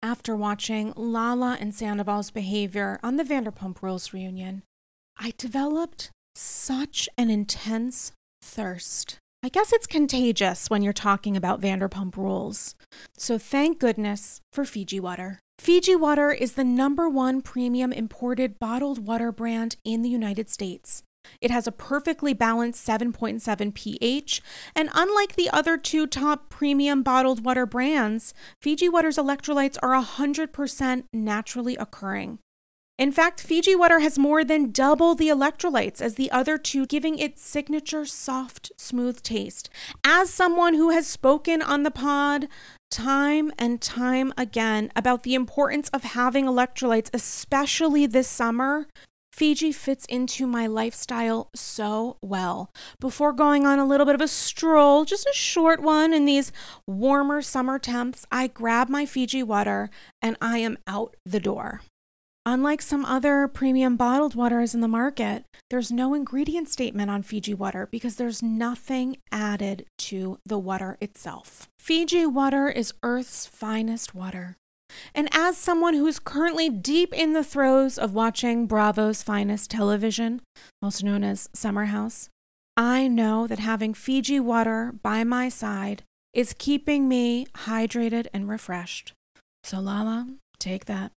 After watching Lala and Sandoval's behavior on the Vanderpump Rules reunion, I developed such an intense thirst. I guess it's contagious when you're talking about Vanderpump Rules. So thank goodness for Fiji Water. Fiji Water is the #1 premium imported bottled water brand in the United States. It has a perfectly balanced 7.7 pH, and unlike the other 2 top premium bottled water brands, Fiji Water's electrolytes are 100% naturally occurring. In fact, Fiji Water has more than double the electrolytes as the other 2, giving it signature soft, smooth taste. As someone who has spoken on the pod time and time again about the importance of having electrolytes, especially this summer, Fiji fits into my lifestyle so well. Before going on a little bit of a stroll, just a short one in these warmer summer temps, I grab my Fiji Water and I am out the door. Unlike some other premium bottled waters in the market, there's no ingredient statement on Fiji Water because there's nothing added to the water itself. Fiji Water is Earth's finest water. And as someone who's currently deep in the throes of watching Bravo's finest television, also known as Summer House, I know that having Fiji Water by my side is keeping me hydrated and refreshed. So Lala, take that.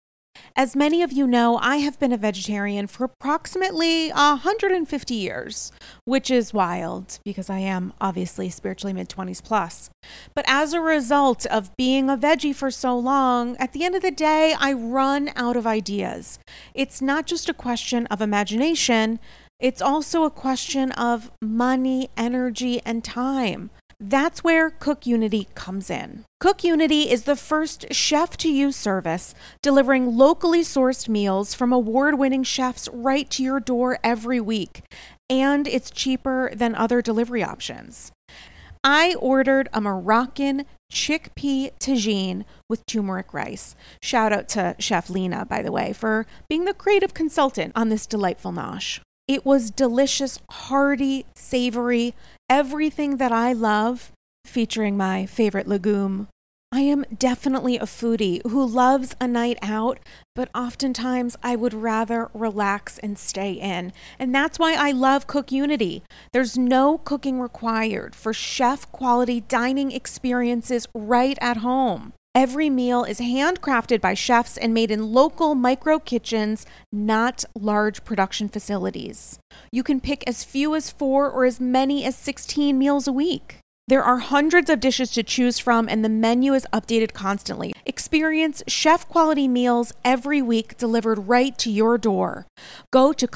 As many of you know, I have been a vegetarian for approximately 150 years, which is wild because I am obviously spiritually mid-20s plus. But as a result of being a veggie for so long, at the end of the day, I run out of ideas. It's not just a question of imagination, it's also a question of money, energy, and time. That's where Cook Unity comes in. Cook Unity is the first chef-to-you service delivering locally sourced meals from award-winning chefs right to your door every week. And it's cheaper than other delivery options. I ordered a Moroccan chickpea tagine with turmeric rice. Shout out to Chef Lena, by the way, for being the creative consultant on this delightful nosh. It was delicious, hearty, savory, everything that I love, featuring my favorite legume. I am definitely a foodie who loves a night out, but oftentimes I would rather relax and stay in. And that's why I love Cook Unity. There's no cooking required for chef-quality dining experiences right at home. Every meal is handcrafted by chefs and made in local micro kitchens, not large production facilities. You can pick as few as 4 or as many as 16 meals a week. There are hundreds of dishes to choose from, and the menu is updated constantly. Experience chef-quality meals every week delivered right to your door. Go to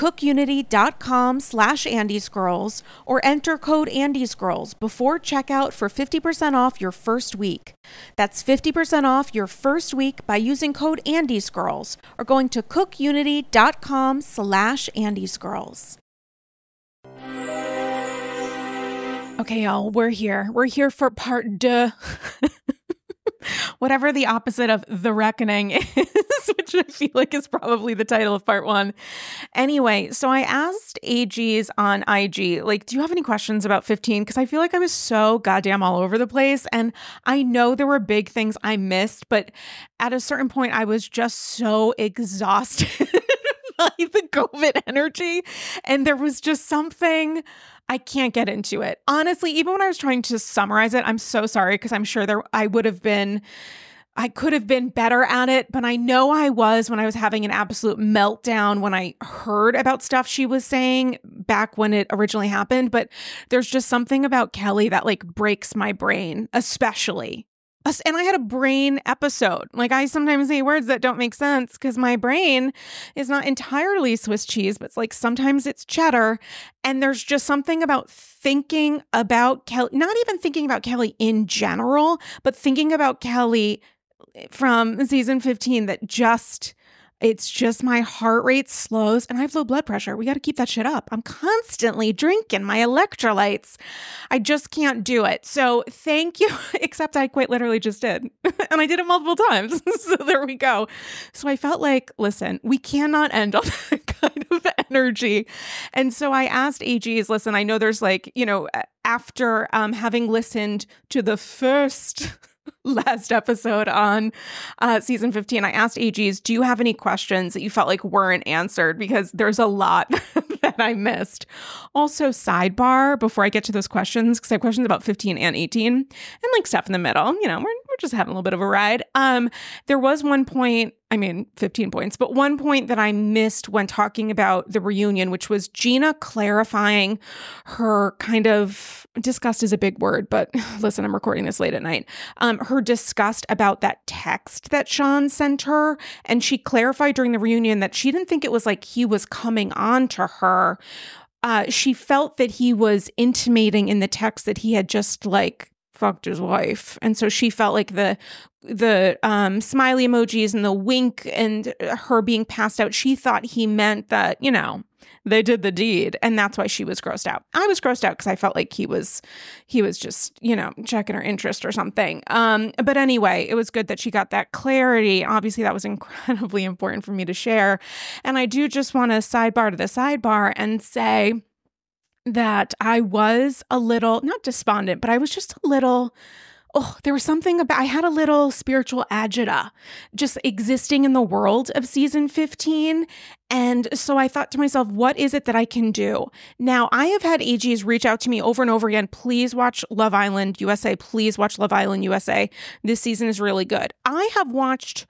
cookunity.com/AndyScrolls or enter code AndyScrolls before checkout for 50% off your first week. That's 50% off your first week by using code AndyScrolls or going to cookunity.com/AndyScrolls. Okay, y'all, we're here. We're here for part 2. Whatever the opposite of The Reckoning is, which I feel like is probably the title of part 1. Anyway, so I asked AGs on IG, like, do you have any questions about 15? Because I feel like I was so goddamn all over the place. And I know there were big things I missed, but at a certain point, I was just so exhausted by the COVID energy. And there was just something... I can't get into it. Honestly, even when I was trying to summarize it, I'm so sorry because I'm sure I could have been better at it, but I know I was when I was having an absolute meltdown when I heard about stuff she was saying back when it originally happened. But there's just something about Kelly that like breaks my brain, especially. And I had a brain episode. Like I sometimes say words that don't make sense because my brain is not entirely Swiss cheese, but it's like sometimes it's cheddar. And there's just something about thinking about Kelly, not even thinking about Kelly in general, but thinking about Kelly from season 15 that it's just my heart rate slows and I have low blood pressure. We got to keep that shit up. I'm constantly drinking my electrolytes. I just can't do it. So thank you. Except I quite literally just did. And I did it multiple times. So there we go. So I felt like, listen, we cannot end on that kind of energy. And so I asked AGs, listen, I know there's like, after having listened to the first last episode on season 15, I asked AGs, do you have any questions that you felt like weren't answered? Because there's a lot that I missed. Also, sidebar, before I get to those questions, because I have questions about 15 and 18 and like stuff in the middle, you know, we're just having a little bit of a ride. There was one point, 15 points, but one point that I missed when talking about the reunion, which was Gina clarifying her kind of, disgust is a big word, but listen, I'm recording this late at night. Her disgust about that text that Sean sent her. And she clarified during the reunion that she didn't think it was like he was coming on to her. She felt that he was intimating in the text that he had just like fucked his wife. And so she felt like the smiley emojis and the wink and her being passed out, she thought he meant that, you know, they did the deed. And that's why she was grossed out. I was grossed out because I felt like he was just, you know, checking her interest or something. But anyway, it was good that she got that clarity. Obviously, that was incredibly important for me to share. And I do just want to sidebar to the sidebar and say that I was a little, not despondent, but I was just a little, there was something about, I had a little spiritual agita just existing in the world of season 15. And so I thought to myself, what is it that I can do? Now, I have had AGs reach out to me over and over again. Please watch Love Island USA. Please watch Love Island USA. This season is really good. I have watched,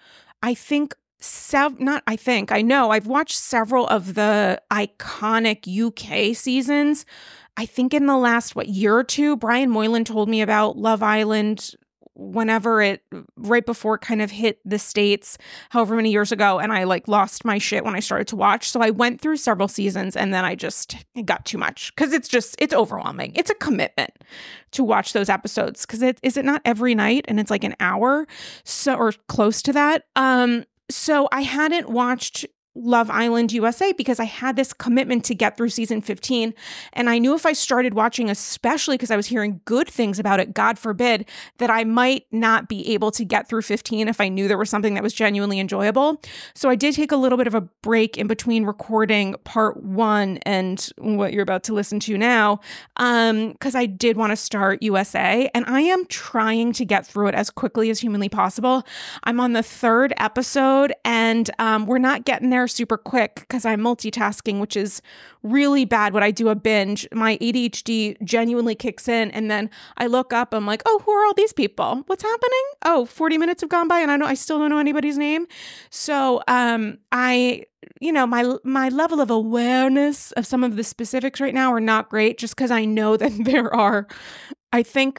I know I've watched several of the iconic UK seasons. I think in the last, year or two, Brian Moylan told me about Love Island right before it kind of hit the States, however many years ago. And I like lost my shit when I started to watch. So I went through several seasons and then it got too much because it's overwhelming. It's a commitment to watch those episodes because is it not every night and it's like an hour or close to that. So I hadn't watched Love Island USA because I had this commitment to get through season 15. And I knew if I started watching, especially because I was hearing good things about it, God forbid, that I might not be able to get through 15 if I knew there was something that was genuinely enjoyable. So I did take a little bit of a break in between recording part 1 and what you're about to listen to now, because I did want to start USA. And I am trying to get through it as quickly as humanly possible. I'm on the 3rd episode and we're not getting there super quick because I'm multitasking, which is really bad when I do a binge. My ADHD genuinely kicks in and then I look up, I'm like, oh, who are all these people? What's happening? 40 minutes have gone by and I still don't know anybody's name. So my level of awareness of some of the specifics right now are not great just because I know that there are, I think,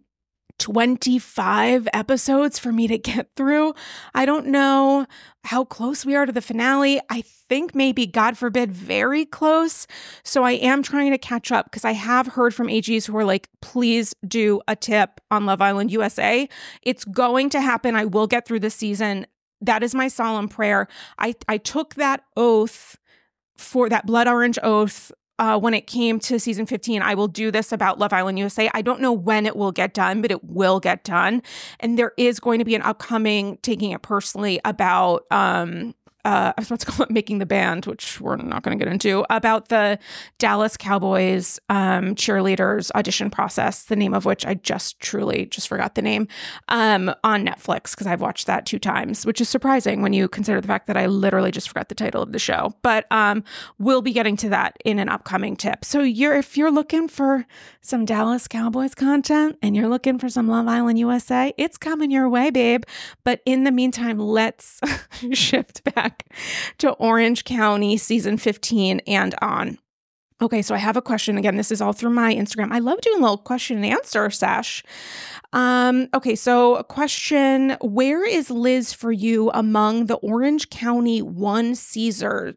25 episodes for me to get through. I don't know how close we are to the finale. I think maybe, God forbid, very close. So I am trying to catch up because I have heard from AGs who are like, please do a tip on Love Island USA. It's going to happen. I will get through this season. That is my solemn prayer. I took that oath, for that blood orange oath, when it came to season 15. I will do this about Love Island USA. I don't know when it will get done, but it will get done. And there is going to be an upcoming Taking It Personally about, I was about to call it Making the Band, which we're not going to get into, about the Dallas Cowboys cheerleaders audition process, the name of which I truly forgot the name, on Netflix, because I've watched that 2 times, which is surprising when you consider the fact that I literally just forgot the title of the show. But we'll be getting to that in an upcoming tip. So if you're looking for some Dallas Cowboys content and you're looking for some Love Island USA, it's coming your way, babe. But in the meantime, let's shift back to Orange County season 15 and on. Okay, so I have a question. Again, this is all through my Instagram. I love doing a little question and answer sesh. Okay, so a question: where is Liz for you among the Orange County one seasoners?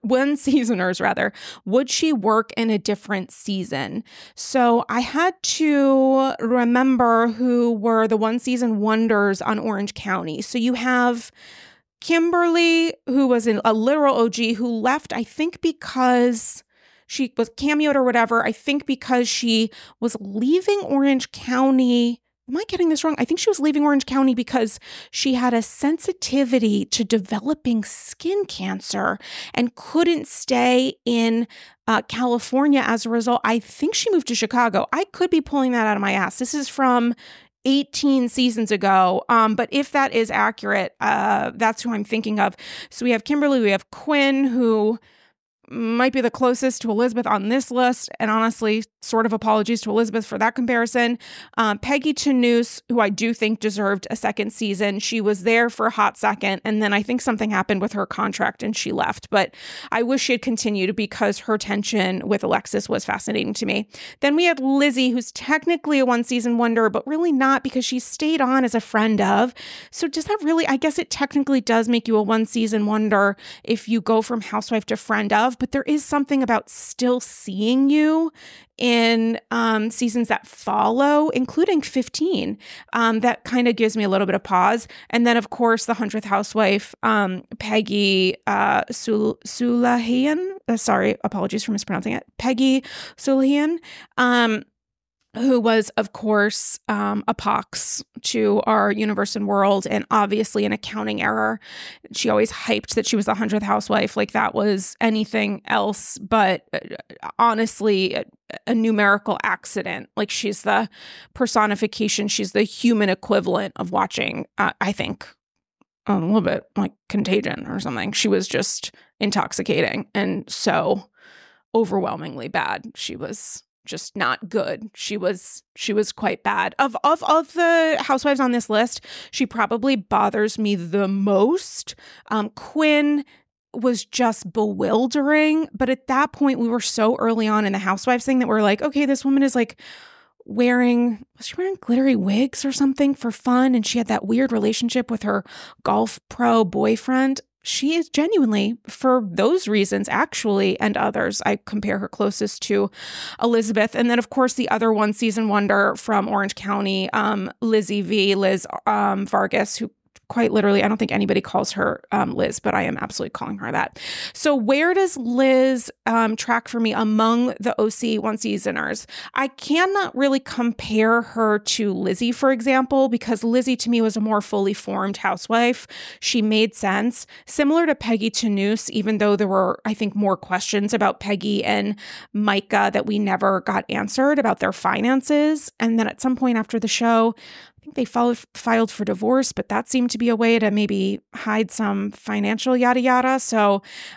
Would she work in a different season? So I had to remember who were the one season wonders on Orange County. So you have Kimberly, who was a literal OG, who left, I think, because she was cameoed or whatever. I think because she was leaving Orange County. Am I getting this wrong? I think she was leaving Orange County because she had a sensitivity to developing skin cancer and couldn't stay in California as a result. I think she moved to Chicago. I could be pulling that out of my ass. This is from 18 seasons ago. But if that is accurate, that's who I'm thinking of. So we have Kimberly, we have Quinn, who might be the closest to Elizabeth on this list. And honestly, sort of apologies to Elizabeth for that comparison. Peggy Chanus, who I do think deserved a second season. She was there for a hot second. And then I think something happened with her contract and she left. But I wish she had continued because her tension with Alexis was fascinating to me. Then we had Lizzie, who's technically a one-season wonder, but really not because she stayed on as a friend of. So does that really, I guess it technically does make you a one-season wonder if you go from housewife to friend of. But there is something about still seeing you in seasons that follow, including 15, that kind of gives me a little bit of pause. And then, of course, the 100th housewife, Peggy Sulahian. Sorry, apologies for mispronouncing it. Peggy Sulahian. Who was, of course, a pox to our universe and world, and obviously an accounting error. She always hyped that she was the 100th housewife, like that was anything else but honestly a numerical accident. Like she's the personification, she's the human equivalent of watching, I think, a little bit like Contagion or something. She was just intoxicating and so overwhelmingly bad. She was just not good. She was quite bad. Of the housewives on this list, she probably bothers me the most. Quinn was just bewildering, but at that point we were so early on in the housewives thing that we're like, okay, this woman is like was she wearing glittery wigs or something for fun? And she had that weird relationship with her golf pro boyfriend. She is genuinely, for those reasons, actually, and others, I compare her closest to Elizabeth. And then, of course, the other one-season wonder from Orange County, Liz Vargas, who quite literally, I don't think anybody calls her Liz, but I am absolutely calling her that. So where does Liz track for me among the OC one-seasoners? I cannot really compare her to Lizzie, for example, because Lizzie to me was a more fully formed housewife. She made sense. Similar to Peggy Chanus, even though there were, I think, more questions about Peggy and Micah that we never got answered about their finances. And then at some point after the show, I think they filed for divorce, but that seemed to be a way to maybe hide some financial yada yada. So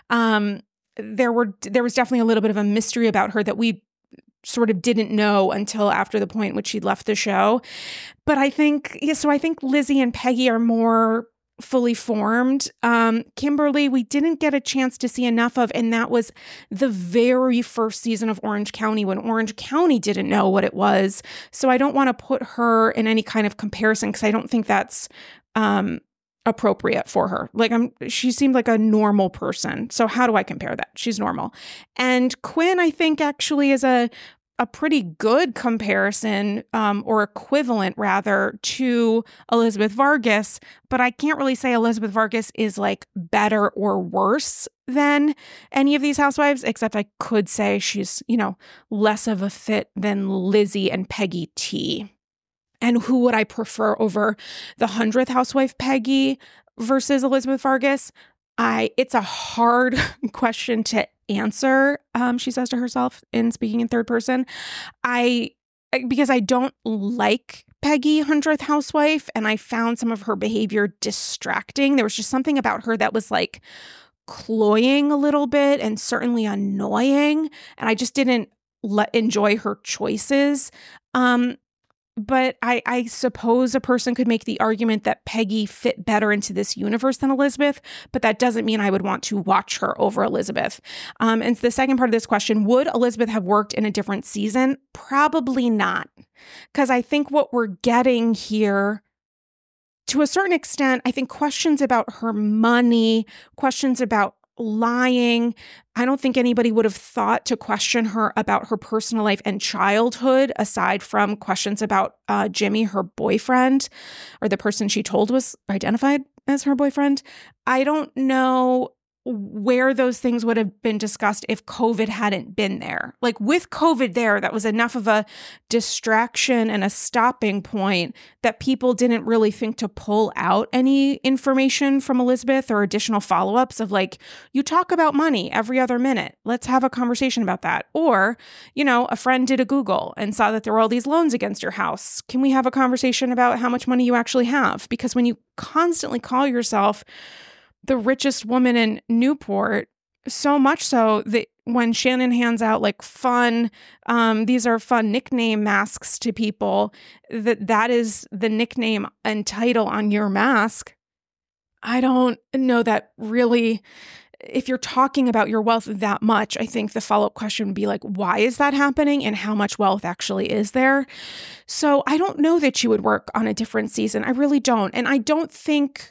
there was definitely a little bit of a mystery about her that we sort of didn't know until after the point which she'd left the show. But I think Lizzie and Peggy are more fully formed. Kimberly, we didn't get a chance to see enough of, and that was the very first season of Orange County when Orange County didn't know what it was. So I don't want to put her in any kind of comparison because I don't think that's appropriate for her. Like she seemed like a normal person. So how do I compare that? She's normal. And Quinn, I think actually is a pretty good comparison or equivalent rather to Elizabeth Vargas, but I can't really say Elizabeth Vargas is like better or worse than any of these housewives, except I could say she's, less of a fit than Lizzie and Peggy T. And who would I prefer over the 100th housewife Peggy versus Elizabeth Vargas? It's a hard question to answer, she says to herself in speaking in third person. Because I don't like Peggy 100th housewife, and I found some of her behavior distracting. There was just something about her that was like cloying a little bit and certainly annoying, and I just didn't enjoy her choices. But I suppose a person could make the argument that Peggy fit better into this universe than Elizabeth, but that doesn't mean I would want to watch her over Elizabeth. And the second part of this question, would Elizabeth have worked in a different season? Probably not. Because I think what we're getting here, to a certain extent, I think questions about her money, questions about lying. I don't think anybody would have thought to question her about her personal life and childhood, aside from questions about Jimmy, her boyfriend, or the person she told was identified as her boyfriend. I don't know where those things would have been discussed if COVID hadn't been there. Like with COVID there, that was enough of a distraction and a stopping point that people didn't really think to pull out any information from Elizabeth or additional follow-ups of like, you talk about money every other minute. Let's have a conversation about that. Or, a friend did a Google and saw that there were all these loans against your house. Can we have a conversation about how much money you actually have? Because when you constantly call yourself the richest woman in Newport, so much so that when Shannon hands out like fun, these are fun nickname masks to people, that is the nickname and title on your mask. I don't know that really, if you're talking about your wealth that much, I think the follow-up question would be like, why is that happening and how much wealth actually is there? So I don't know that she would work on a different season. I really don't. And I don't think,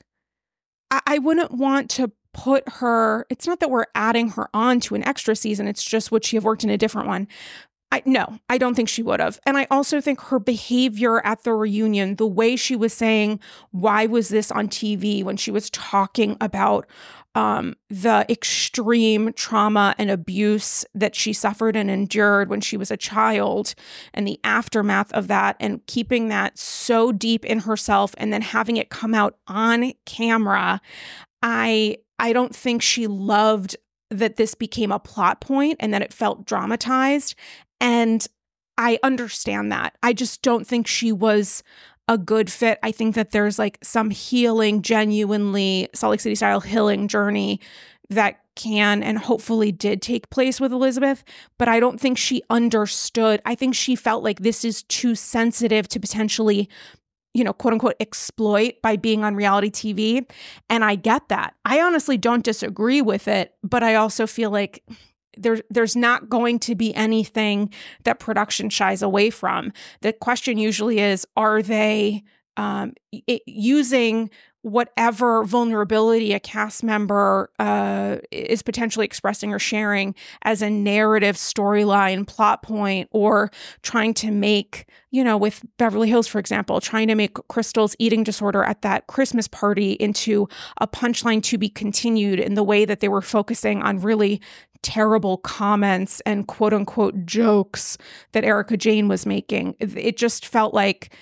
I wouldn't want to put her, it's not that we're adding her on to an extra season. It's just, would she have worked in a different one? No, I don't think she would have. And I also think her behavior at the reunion, the way she was saying, why was this on TV, when she was talking about the extreme trauma and abuse that she suffered and endured when she was a child, and the aftermath of that, and keeping that so deep in herself and then having it come out on camera. I don't think she loved that this became a plot point and that it felt dramatized. And I understand that. I just don't think she was a good fit. I think that there's like some healing, genuinely Salt Lake City style healing journey that can and hopefully did take place with Elizabeth, but I don't think she understood. I think she felt like this is too sensitive to potentially, quote unquote, exploit by being on reality TV. And I get that. I honestly don't disagree with it, but I also feel like there's not going to be anything that production shies away from. The question usually is, are they using whatever vulnerability a cast member is potentially expressing or sharing as a narrative storyline plot point, or trying to make, with Beverly Hills, for example, trying to make Crystal's eating disorder at that Christmas party into a punchline to be continued, in the way that they were focusing on really terrible comments and quote unquote jokes that Erika Jayne was making. It just felt like,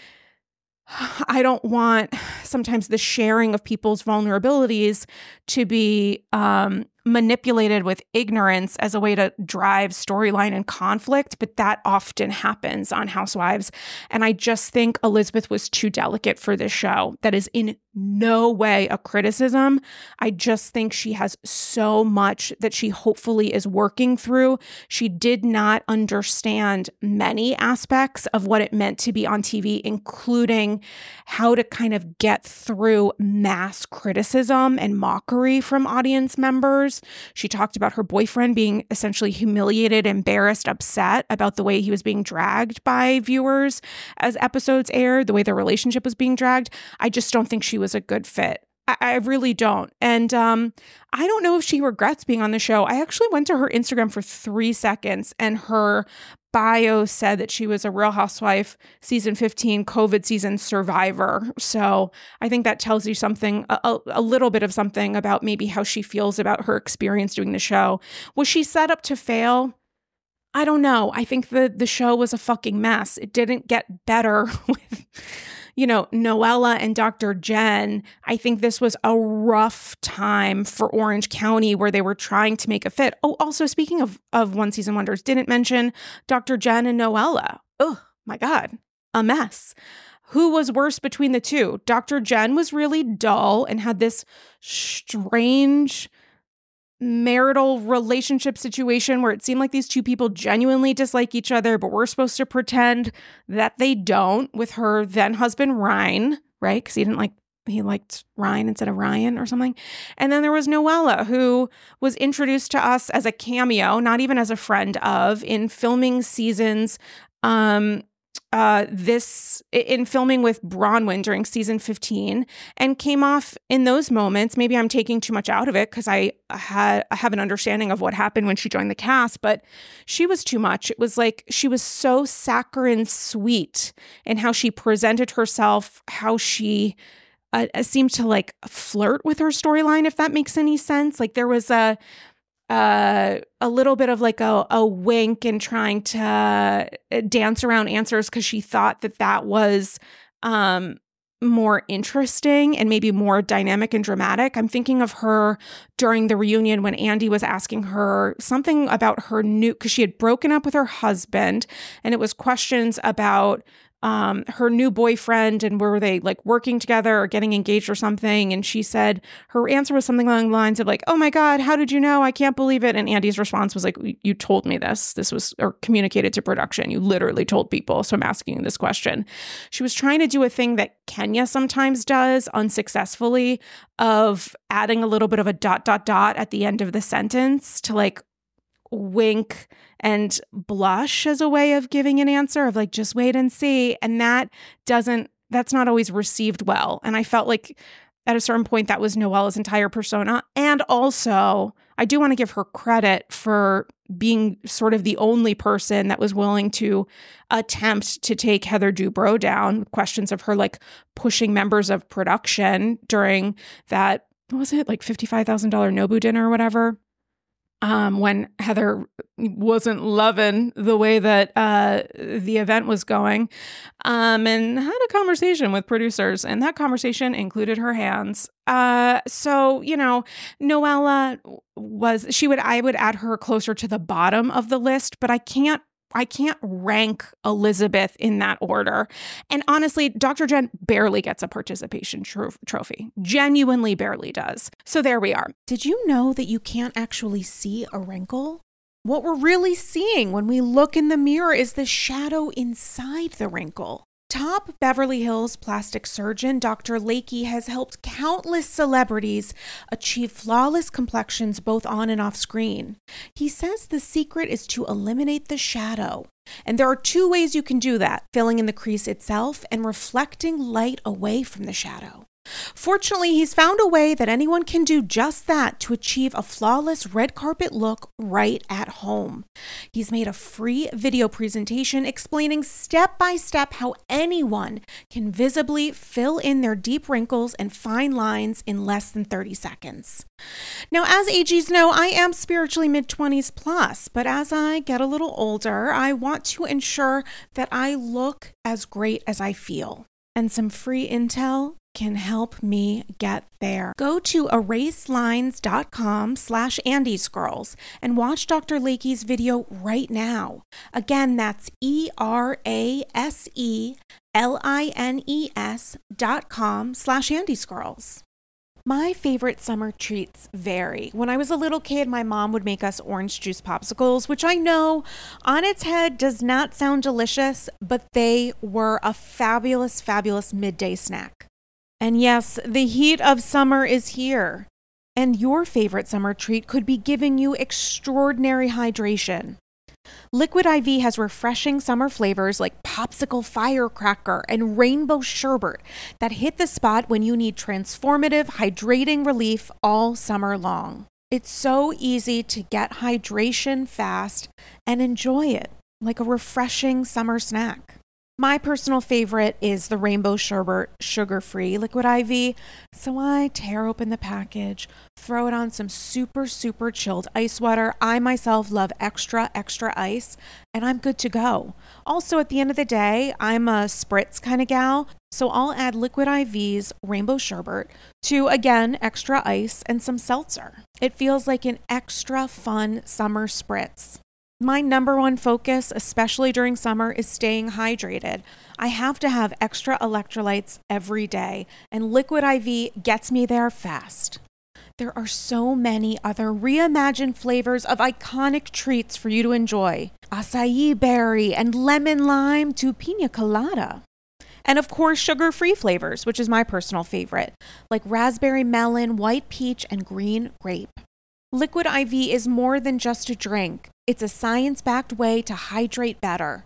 I don't want sometimes the sharing of people's vulnerabilities to be manipulated with ignorance as a way to drive storyline and conflict, but that often happens on Housewives. And I just think Elizabeth was too delicate for this show. That is in no way a criticism. I just think she has so much that she hopefully is working through. She did not understand many aspects of what it meant to be on TV, including how to kind of get through mass criticism and mockery from audience members. She talked about her boyfriend being essentially humiliated, embarrassed, upset about the way he was being dragged by viewers as episodes aired, the way their relationship was being dragged. I just don't think she was a good fit. I really don't. And I don't know if she regrets being on the show. I actually went to her Instagram for 3 seconds, and her bio said that she was a Real Housewife season 15 COVID season survivor. So I think that tells you something, a little bit of something about maybe how she feels about her experience doing the show. Was she set up to fail? I don't know. I think the show was a fucking mess. It didn't get better with Noella and Dr. Jen. I think this was a rough time for Orange County, where they were trying to make a fit. Oh, also speaking of One Season Wonders, didn't mention Dr. Jen and Noella. Oh my God, a mess. Who was worse between the two? Dr. Jen was really dull and had this strange marital relationship situation where it seemed like these two people genuinely dislike each other, but we're supposed to pretend that they don't, with her then husband Ryan, right? Because he liked Ryan instead of Ryan or something. And then there was Noella, who was introduced to us as a cameo, not even as a friend of, in filming seasons in filming with Bronwyn during season 15, and came off in those moments. Maybe I'm taking too much out of it because I have an understanding of what happened when she joined the cast, but she was too much. It was like she was so saccharine sweet in how she presented herself, how she seemed to like flirt with her storyline, if that makes any sense. Like there was a little bit of like a wink and trying to dance around answers because she thought that was more interesting and maybe more dynamic and dramatic. I'm thinking of her during the reunion when Andy was asking her something about her because she had broken up with her husband, and it was questions about her new boyfriend and were they like working together or getting engaged or something. And she said her answer was something along the lines of like, "Oh my God, how did you know? I can't believe it." And Andy's response was like, "You told me this. This was or communicated to production. You literally told people. So I'm asking you this question." She was trying to do a thing that Kenya sometimes does unsuccessfully of adding a little bit of a ... at the end of the sentence to like wink and blush as a way of giving an answer of like, just wait and see. And that's not always received well. And I felt like at a certain point that was Noella's entire persona. And also I do want to give her credit for being sort of the only person that was willing to attempt to take Heather Dubrow down with questions of her like pushing members of production during that, what was it, like $55,000 Nobu dinner or whatever. When Heather wasn't loving the way that the event was going, and had a conversation with producers, and that conversation included her hands. So, you know, Noella I would add her closer to the bottom of the list, but I can't rank Elizabeth in that order. And honestly, Dr. Jen barely gets a participation trophy. Genuinely barely does. So there we are. Did you know that you can't actually see a wrinkle? What we're really seeing when we look in the mirror is the shadow inside the wrinkle. Top Beverly Hills plastic surgeon Dr. Lakey has helped countless celebrities achieve flawless complexions both on and off screen. He says the secret is to eliminate the shadow. And there are two ways you can do that: filling in the crease itself and reflecting light away from the shadow. Fortunately, he's found a way that anyone can do just that to achieve a flawless red carpet look right at home. He's made a free video presentation explaining step by step how anyone can visibly fill in their deep wrinkles and fine lines in less than 30 seconds. Now, as AGs know, I am spiritually mid-20s plus, but as I get a little older, I want to ensure that I look as great as I feel. And some free intel can help me get there. Go to eraselines.com/AndysGirls and watch Dr. Lakey's video right now. Again, that's eraselines.com/AndysGirls. My favorite summer treats vary. When I was a little kid, my mom would make us orange juice popsicles, which I know on its head does not sound delicious, but they were a fabulous, fabulous midday snack. And yes, the heat of summer is here. And your favorite summer treat could be giving you extraordinary hydration. Liquid IV has refreshing summer flavors like popsicle firecracker and rainbow sherbet that hit the spot when you need transformative, hydrating relief all summer long. It's so easy to get hydration fast and enjoy it like a refreshing summer snack. My personal favorite is the rainbow sherbet sugar-free Liquid IV. So I tear open the package, throw it on some super, super chilled ice water. I myself love extra, extra ice, and I'm good to go. Also, at the end of the day, I'm a spritz kind of gal. So I'll add Liquid IV's rainbow sherbet to, again, extra ice and some seltzer. It feels like an extra fun summer spritz. My number one focus, especially during summer, is staying hydrated. I have to have extra electrolytes every day, and Liquid IV gets me there fast. There are so many other reimagined flavors of iconic treats for you to enjoy. Acai berry and lemon lime to pina colada. And of course, sugar-free flavors, which is my personal favorite, like raspberry melon, white peach, and green grape. Liquid IV is more than just a drink. It's a science-backed way to hydrate better.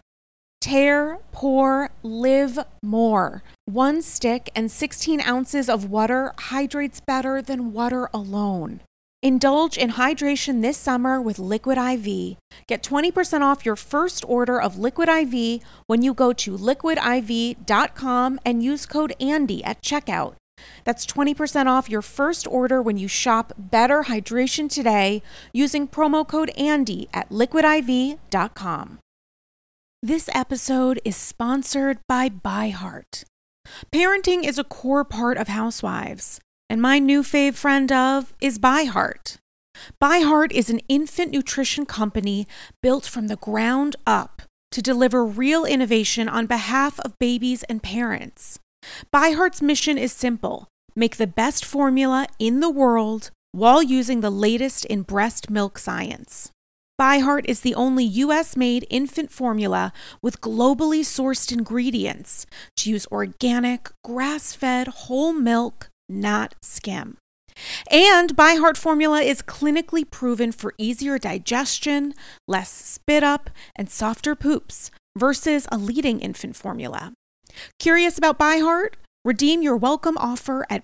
Tear, pour, live more. 1 stick and 16 ounces of water hydrates better than water alone. Indulge in hydration this summer with Liquid IV. Get 20% off your first order of Liquid IV when you go to liquidiv.com and use code ANDY at checkout. That's 20% off your first order when you shop Better Hydration today using promo code ANDY at liquidiv.com. This episode is sponsored by ByHeart. Parenting is a core part of housewives, and my new fave friend of is ByHeart. ByHeart is an infant nutrition company built from the ground up to deliver real innovation on behalf of babies and parents. ByHeart's mission is simple: make the best formula in the world while using the latest in breast milk science. ByHeart is the only U.S.-made infant formula with globally sourced ingredients to use organic, grass-fed whole milk, not skim. And ByHeart formula is clinically proven for easier digestion, less spit up, and softer poops versus a leading infant formula. Curious about ByHeart? Redeem your welcome offer at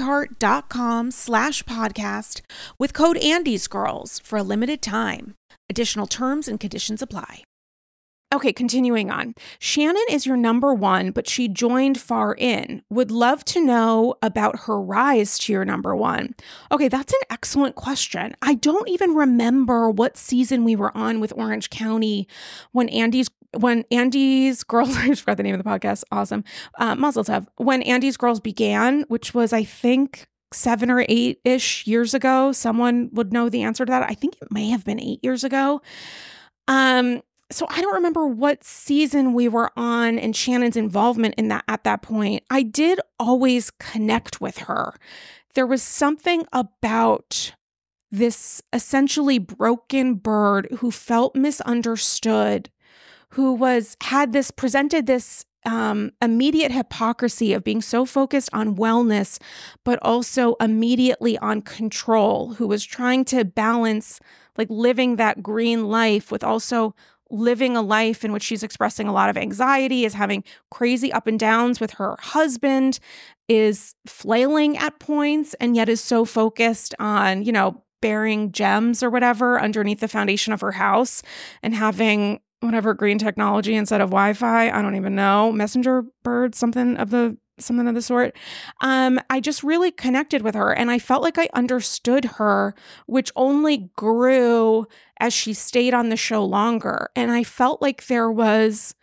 byheart.com/podcast with code AndysGirls for a limited time. Additional terms and conditions apply. Okay, continuing on. Shannon is your number one, but she joined far in. Would love to know about her rise to your number one. Okay, that's an excellent question. I don't even remember what season we were on with Orange County when Andy's Girls, I forgot the name of the podcast. Awesome. Mazel tov. When Andy's Girls began, which was, I think, 7 or 8-ish years ago. Someone would know the answer to that. I think it may have been 8 years ago. So I don't remember what season we were on and Shannon's involvement in that at that point. I did always connect with her. There was something about this essentially broken bird who felt misunderstood, who presented this immediate hypocrisy of being so focused on wellness, but also immediately on control, who was trying to balance like living that green life with also living a life in which she's expressing a lot of anxiety, is having crazy up and downs with her husband, is flailing at points, and yet is so focused on, burying gems or whatever underneath the foundation of her house and having whatever green technology instead of Wi-Fi. I don't even know. Messenger bird, something of the sort. I just really connected with her, and I felt like I understood her, which only grew as she stayed on the show longer. And I felt like there was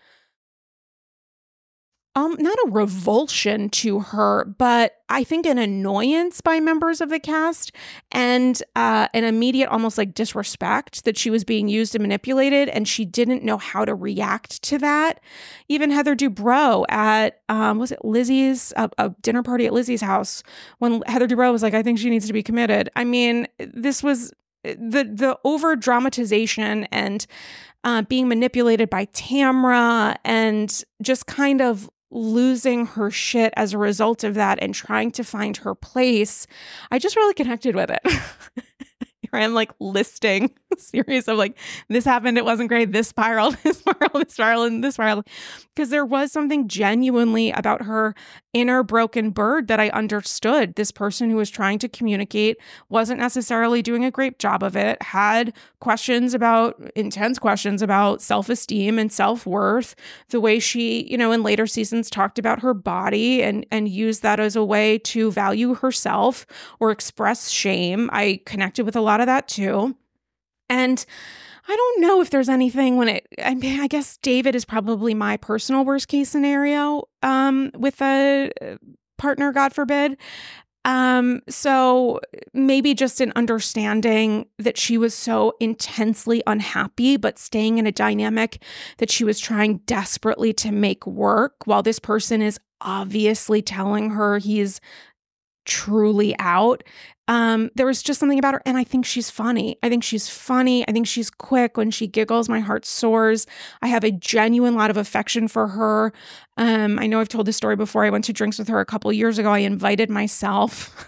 not a revulsion to her, but I think an annoyance by members of the cast and an immediate almost like disrespect that she was being used and manipulated, and she didn't know how to react to that. Even Heather Dubrow at, was it Lizzie's, a dinner party at Lizzie's house, when Heather Dubrow was like, I think she needs to be committed. I mean, this was the over dramatization and being manipulated by Tamra and just kind of losing her shit as a result of that and trying to find her place. I just really connected with it. Here I am like listing a series of like, this happened, it wasn't great, this spiral, this spiral, this spiral, and this spiral. Because there was something genuinely about her inner broken bird that I understood. This person who was trying to communicate wasn't necessarily doing a great job of it, had intense questions about self-esteem and self-worth, the way she, in later seasons talked about her body and used that as a way to value herself or express shame. I connected with a lot of that too. And I don't know if there's anything I guess David is probably my personal worst case scenario with a partner, God forbid. So maybe just an understanding that she was so intensely unhappy, but staying in a dynamic that she was trying desperately to make work while this person is obviously telling her he's truly out. There was just something about her, and I think she's funny. I think she's quick. When she giggles, my heart soars. I have a genuine lot of affection for her. I know I've told this story before. I went to drinks with her a couple years ago. I invited myself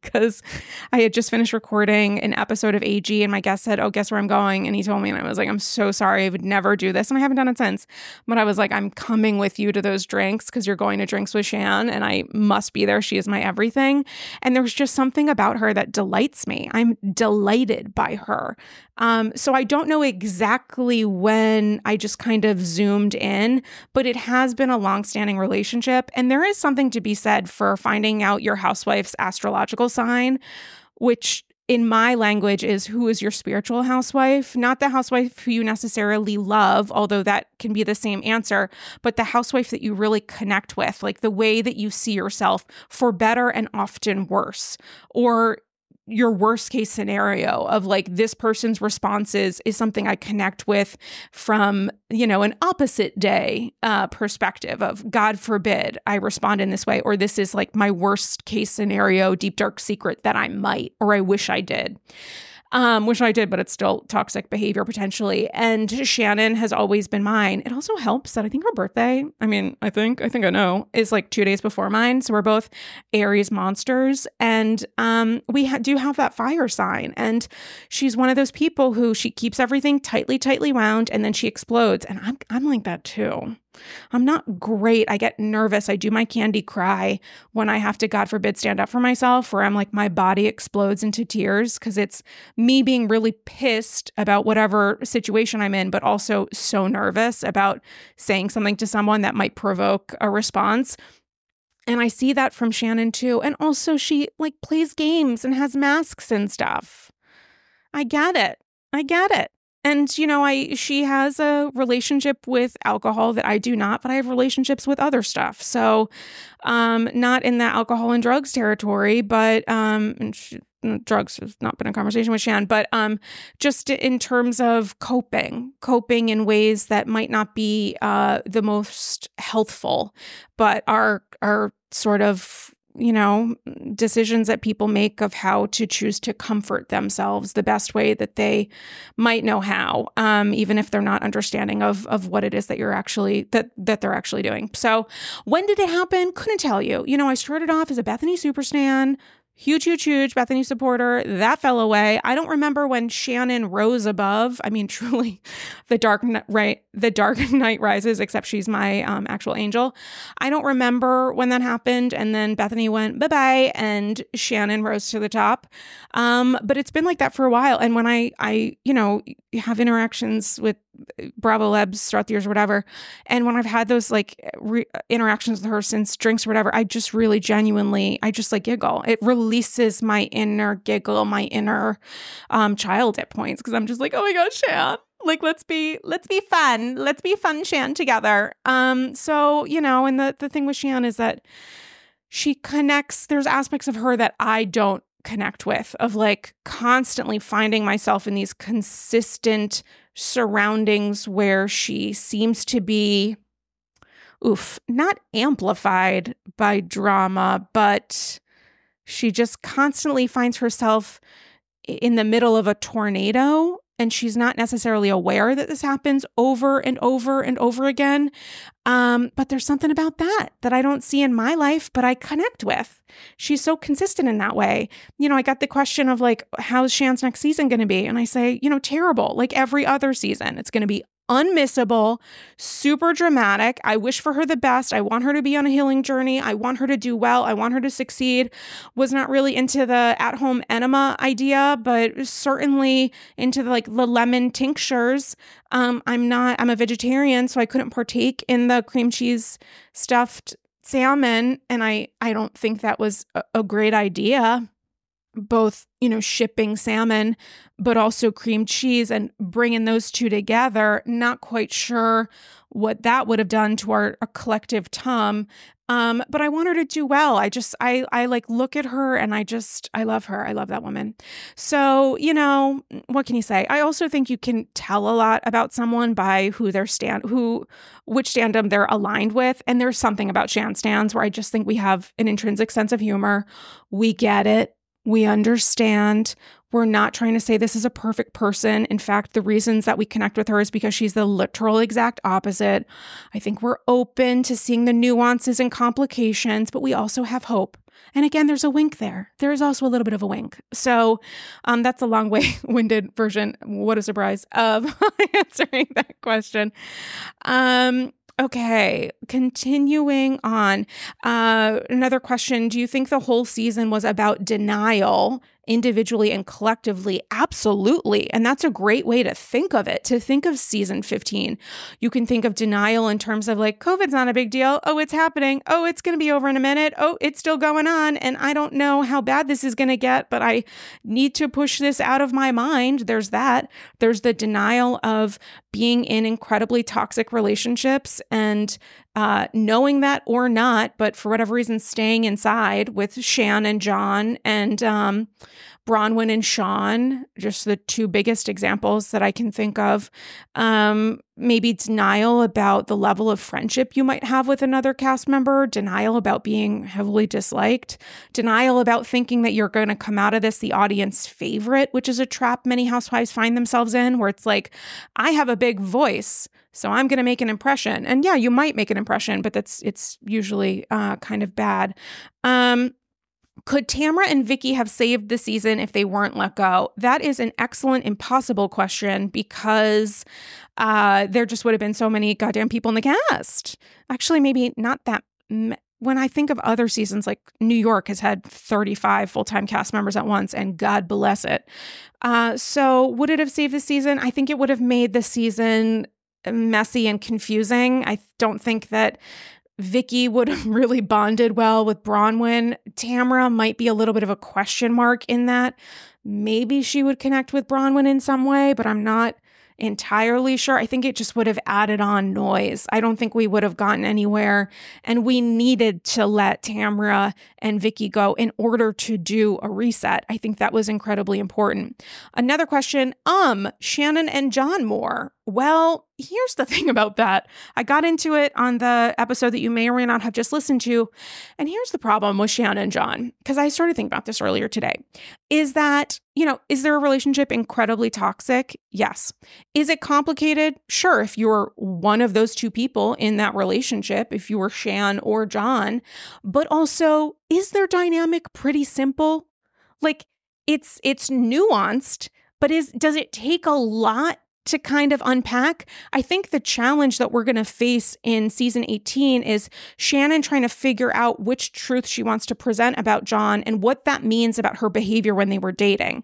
because I had just finished recording an episode of AG and my guest said, oh, guess where I'm going? And he told me, and I was like, I'm so sorry. I would never do this. And I haven't done it since. But I was like, I'm coming with you to those drinks because you're going to Drinks with Shan and I must be there. She is my everything. And there's just something about her that delights me. I'm delighted by her. So I don't know exactly when I just kind of zoomed in, but it has been a longstanding relationship. And there is something to be said for finding out your housewife's astrological sign, which in my language is who is your spiritual housewife, not the housewife who you necessarily love, although that can be the same answer, but the housewife that you really connect with, like the way that you see yourself for better and often worse, or your worst case scenario of like this person's responses is something I connect with from, an opposite day perspective of God forbid I respond in this way, or this is like my worst case scenario, deep dark secret that I might, or I wish I did. Wish I did, but it's still toxic behavior potentially. And Shannon has always been mine. It also helps that I think her birthday, I know, is like 2 days before mine. So we're both Aries monsters. And we do have that fire sign. And she's one of those people who she keeps everything tightly wound and then she explodes. And I'm like that too. I'm not great. I get nervous. I do my candy cry when I have to, God forbid, stand up for myself, where I'm like, my body explodes into tears because it's me being really pissed about whatever situation I'm in, but also so nervous about saying something to someone that might provoke a response. And I see that from Shannon too. And also she like plays games and has masks and stuff. I get it. And, she has a relationship with alcohol that I do not, but I have relationships with other stuff. So not in the alcohol and drugs territory, but drugs has not been a conversation with Shan, but just in terms of coping in ways that might not be the most healthful, but are sort of decisions that people make of how to choose to comfort themselves the best way that they might know how, even if they're not understanding of what it is that you're actually, that they're actually doing. So when did it happen? Couldn't tell you. I started off as a Bethany super stan, huge Bethany supporter. That fell away. I don't remember when Shannon rose above. I mean, truly, the dark night rises, except she's my actual angel. I don't remember when that happened. And then Bethany went bye-bye and Shannon rose to the top. But it's been like that for a while. And when I have interactions with Bravo Lebs throughout the years or whatever, and when I've had those interactions with her since drinks or whatever, I just really genuinely, I just like giggle. It releases my inner giggle, my inner child at points, because I'm just like, oh my gosh, Shan, like let's be fun Shan together. And the thing with Shan is that she connects, there's aspects of her that I don't connect with, of like constantly finding myself in these consistent surroundings where she seems to be, not amplified by drama, but she just constantly finds herself in the middle of a tornado and she's not necessarily aware that this happens over and over and over again. But there's something about that I don't see in my life, but I connect with. She's so consistent in that way. I got the question of like, how's Shan's next season going to be? And I say, terrible, like every other season. It's going to be unmissable, super dramatic. I wish for her the best. I want her to be on a healing journey. I want her to do well. I want her to succeed. Was not really into the at-home enema idea, but certainly into the lemon tinctures. I'm a vegetarian, so I couldn't partake in the cream cheese stuffed salmon. And I don't think that was a great idea. Both, shipping salmon, but also cream cheese and bringing those two together. Not quite sure what that would have done to our collective tum. But I want her to do well. I look at her and I love her. I love that woman. So, what can you say? I also think you can tell a lot about someone by which standum they're aligned with. And there's something about Shan stands where I just think we have an intrinsic sense of humor. We get it. We understand. We're not trying to say this is a perfect person. In fact, the reasons that we connect with her is because she's the literal exact opposite. I think we're open to seeing the nuances and complications, but we also have hope. And again, there's a wink there. There is also a little bit of a wink. So that's a long-winded version, what a surprise, of answering that question. Okay, continuing on. Another question. Do you think the whole season was about denial individually and collectively? Absolutely. And that's a great way to think of it, to think of season 15. You can think of denial in terms of like, COVID's not a big deal. Oh, it's happening. Oh, it's going to be over in a minute. Oh, it's still going on. And I don't know how bad this is going to get, but I need to push this out of my mind. There's that. There's the denial of being in incredibly toxic relationships and knowing that or not, but for whatever reason, staying inside with Shan and John and Bronwyn and Sean, just the two biggest examples that I can think of. Maybe denial about the level of friendship you might have with another cast member, denial about being heavily disliked, denial about thinking that you're going to come out of this the audience favorite, which is a trap many housewives find themselves in, where it's like, I have a big voice, so I'm going to make an impression. And yeah, you might make an impression, but it's usually kind of bad. Could Tamra and Vicki have saved the season if they weren't let go? That is an excellent, impossible question because there just would have been so many goddamn people in the cast. Actually, maybe not that. When I think of other seasons, like New York has had 35 full-time cast members at once, and God bless it. So would it have saved the season? I think it would have made the season messy and confusing. I don't think that Vicki would have really bonded well with Bronwyn. Tamra might be a little bit of a question mark in that. Maybe she would connect with Bronwyn in some way, but I'm not entirely sure. I think it just would have added on noise. I don't think we would have gotten anywhere. And we needed to let Tamra and Vicki go in order to do a reset. I think that was incredibly important. Another question, Shannon and John more. Well, here's the thing about that. I got into it on the episode that you may or may not have just listened to. And here's the problem with Shannon and John, because I started thinking about this earlier today, is that, is their relationship incredibly toxic? Yes. Is it complicated? Sure. If you're one of those two people in that relationship, if you were Shan or John, but also, is their dynamic pretty simple? Like it's nuanced, but does it take a lot to kind of unpack? I think the challenge that we're going to face in season 18 is Shannon trying to figure out which truth she wants to present about John and what that means about her behavior when they were dating.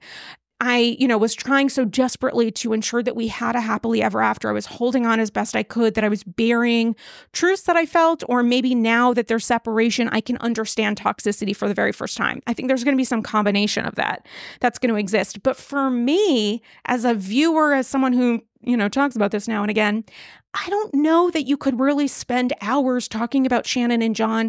I, was trying so desperately to ensure that we had a happily ever after. I was holding on as best I could, that I was burying truths that I felt, or maybe now that there's separation, I can understand toxicity for the very first time. I think there's going to be some combination of that's going to exist. But for me, as a viewer, as someone who, talks about this now and again, I don't know that you could really spend hours talking about Shannon and John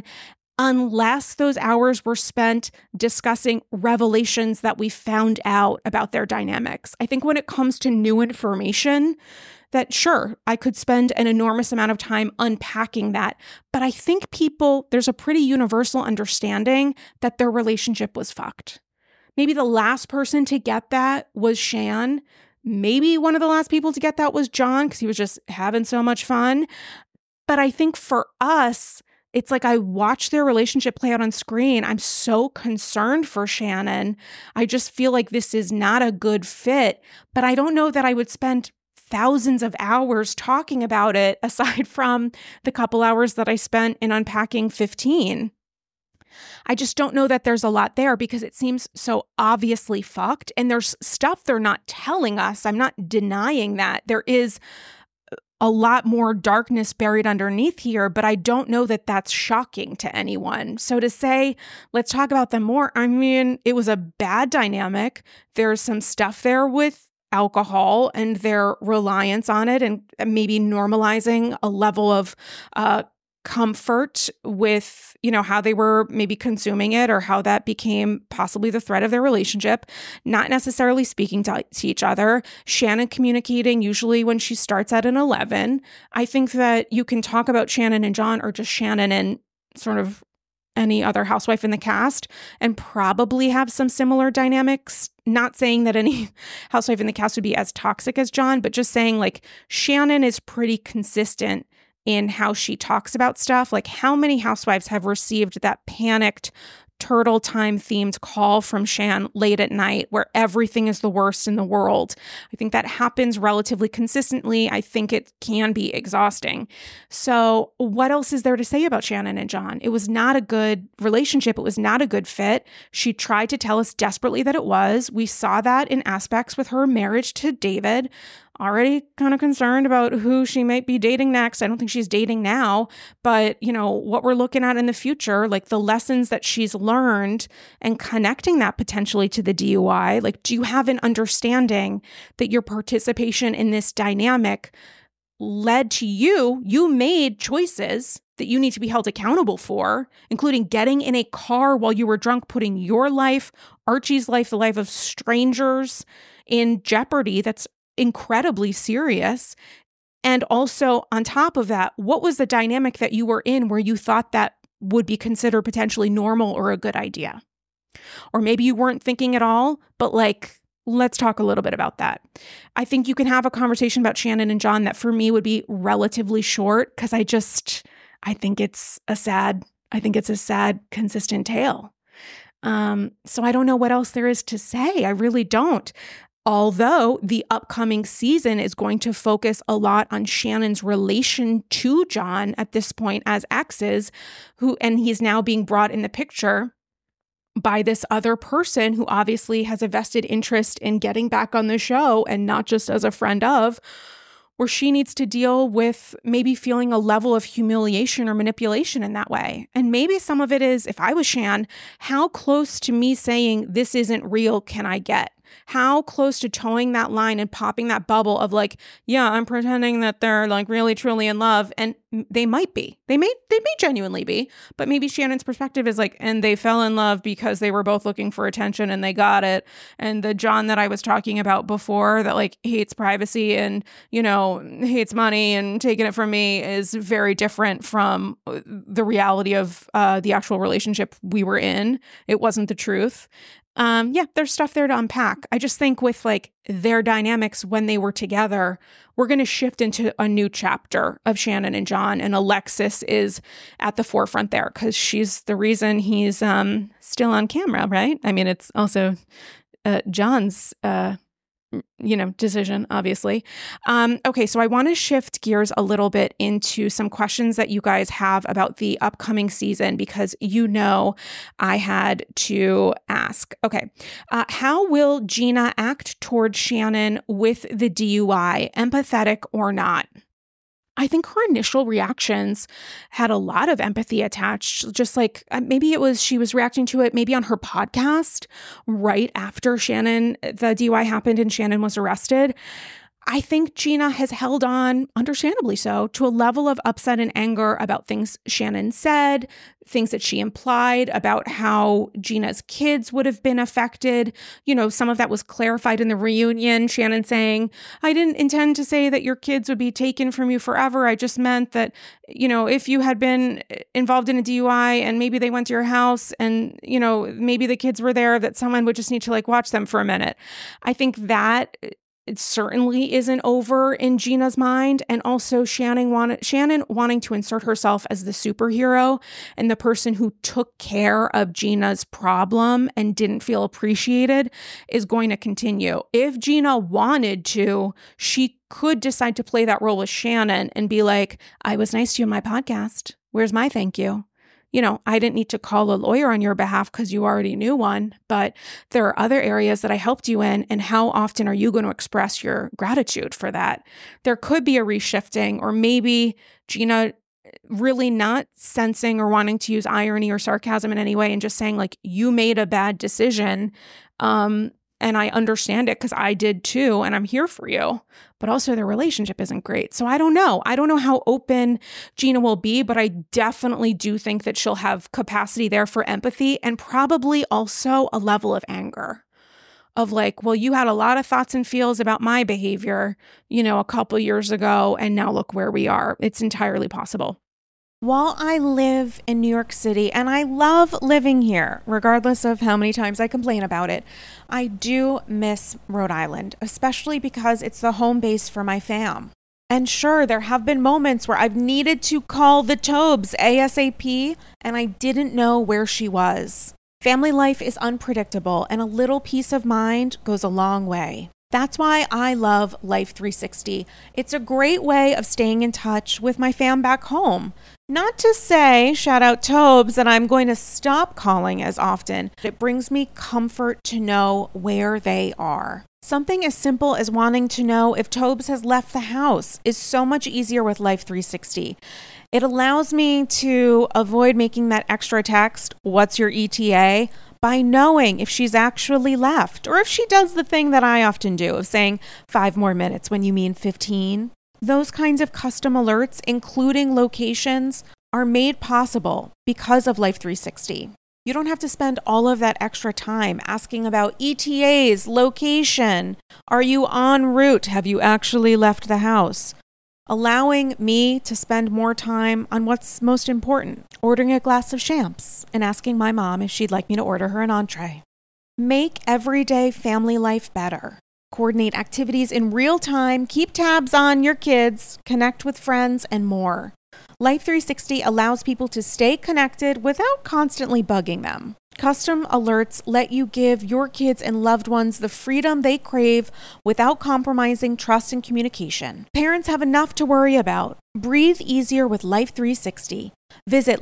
unless those hours were spent discussing revelations that we found out about their dynamics. I think when it comes to new information, that sure, I could spend an enormous amount of time unpacking that. But I think there's a pretty universal understanding that their relationship was fucked. Maybe the last person to get that was Shan. Maybe one of the last people to get that was John, because he was just having so much fun. But I think for us, it's like I watch their relationship play out on screen. I'm so concerned for Shannon. I just feel like this is not a good fit, but I don't know that I would spend thousands of hours talking about it aside from the couple hours that I spent in unpacking 15. I just don't know that there's a lot there because it seems so obviously fucked, and there's stuff they're not telling us. I'm not denying that. There is a lot more darkness buried underneath here, but I don't know that that's shocking to anyone. So to say, let's talk about them more, I mean, it was a bad dynamic. There's some stuff there with alcohol and their reliance on it, and maybe normalizing a level of comfort with, how they were maybe consuming it, or how that became possibly the thread of their relationship, not necessarily speaking to each other. Shannon communicating usually when she starts at an 11. I think that you can talk about Shannon and John, or just Shannon and sort of any other housewife in the cast and probably have some similar dynamics. Not saying that any housewife in the cast would be as toxic as John, but just saying like Shannon is pretty consistent in how she talks about stuff. Like how many housewives have received that panicked turtle time themed call from Shan late at night where everything is the worst in the world? I think that happens relatively consistently. I think it can be exhausting. So what else is there to say about Shannon and John? It was not a good relationship. It was not a good fit. She tried to tell us desperately that it was. We saw that in aspects with her marriage to David. Already kind of concerned about who she might be dating next. I don't think she's dating now, but what we're looking at in the future, like the lessons that she's learned and connecting that potentially to the DUI. Like, do you have an understanding that your participation in this dynamic led to you made choices that you need to be held accountable for, including getting in a car while you were drunk, putting your life, Archie's life, the life of strangers in jeopardy. That's incredibly serious. And also on top of that, what was the dynamic that you were in where you thought that would be considered potentially normal or a good idea? Or maybe you weren't thinking at all, but like, let's talk a little bit about that. I think you can have a conversation about Shannon and John that for me would be relatively short because I think it's a sad, consistent tale. So I don't know what else there is to say. I really don't. Although the upcoming season is going to focus a lot on Shannon's relation to John at this point as exes, and he's now being brought in the picture by this other person who obviously has a vested interest in getting back on the show and not just as a friend of, where she needs to deal with maybe feeling a level of humiliation or manipulation in that way. And maybe some of it is, if I was Shan, how close to me saying this isn't real can I get? How close to towing that line and popping that bubble of like, yeah, I'm pretending that they're like really truly in love. And they might be. They may genuinely be. But maybe Shannon's perspective is like, and they fell in love because they were both looking for attention and they got it. And the John that I was talking about before that like hates privacy and, hates money and taking it from me is very different from the reality of the actual relationship we were in. It wasn't the truth. There's stuff there to unpack. I just think with like their dynamics when they were together, we're going to shift into a new chapter of Shannon and John, and Alexis is at the forefront there because she's the reason he's still on camera, right? I mean, it's also John's decision, obviously. Okay, so I want to shift gears a little bit into some questions that you guys have about the upcoming season because I had to ask. Okay, how will Gina act towards Shannon with the DUI, empathetic or not? I think her initial reactions had a lot of empathy attached, just like maybe she was reacting to it maybe on her podcast right after the DUI happened and Shannon was arrested. I think Gina has held on, understandably so, to a level of upset and anger about things Shannon said, things that she implied about how Gina's kids would have been affected. Some of that was clarified in the reunion. Shannon saying, I didn't intend to say that your kids would be taken from you forever. I just meant that, if you had been involved in a DUI and maybe they went to your house and, maybe the kids were there, that someone would just need to like watch them for a minute. I think that it certainly isn't over in Gina's mind. And also Shannon wanting to insert herself as the superhero and the person who took care of Gina's problem and didn't feel appreciated is going to continue. If Gina wanted to, she could decide to play that role with Shannon and be like, I was nice to you in my podcast. Where's my thank you? I didn't need to call a lawyer on your behalf because you already knew one, but there are other areas that I helped you in. And how often are you going to express your gratitude for that? There could be a reshifting, or maybe Gina really not sensing or wanting to use irony or sarcasm in any way and just saying like, you made a bad decision. And I understand it because I did too, and I'm here for you. But also their relationship isn't great. So I don't know. I don't know how open Gina will be, but I definitely do think that she'll have capacity there for empathy and probably also a level of anger of like, well, you had a lot of thoughts and feels about my behavior, a couple years ago, and now look where we are. It's entirely possible. While I live in New York City, and I love living here, regardless of how many times I complain about it, I do miss Rhode Island, especially because it's the home base for my fam. And sure, there have been moments where I've needed to call the Tobes ASAP, and I didn't know where she was. Family life is unpredictable, and a little peace of mind goes a long way. That's why I love Life 360. It's a great way of staying in touch with my fam back home. Not to say, shout out Tobes, that I'm going to stop calling as often. It brings me comfort to know where they are. Something as simple as wanting to know if Tobes has left the house is so much easier with Life 360. It allows me to avoid making that extra text, "What's your ETA?" by knowing if she's actually left, or if she does the thing that I often do of saying 5 more minutes when you mean 15. Those kinds of custom alerts, including locations, are made possible because of Life 360. You don't have to spend all of that extra time asking about ETAs, location. Are you en route? Have you actually left the house? Allowing me to spend more time on what's most important, ordering a glass of champs and asking my mom if she'd like me to order her an entree. Make everyday family life better. Coordinate activities in real time, keep tabs on your kids, connect with friends, and more. Life 360 allows people to stay connected without constantly bugging them. Custom alerts let you give your kids and loved ones the freedom they crave without compromising trust and communication. Parents have enough to worry about. Breathe easier with Life 360. Visit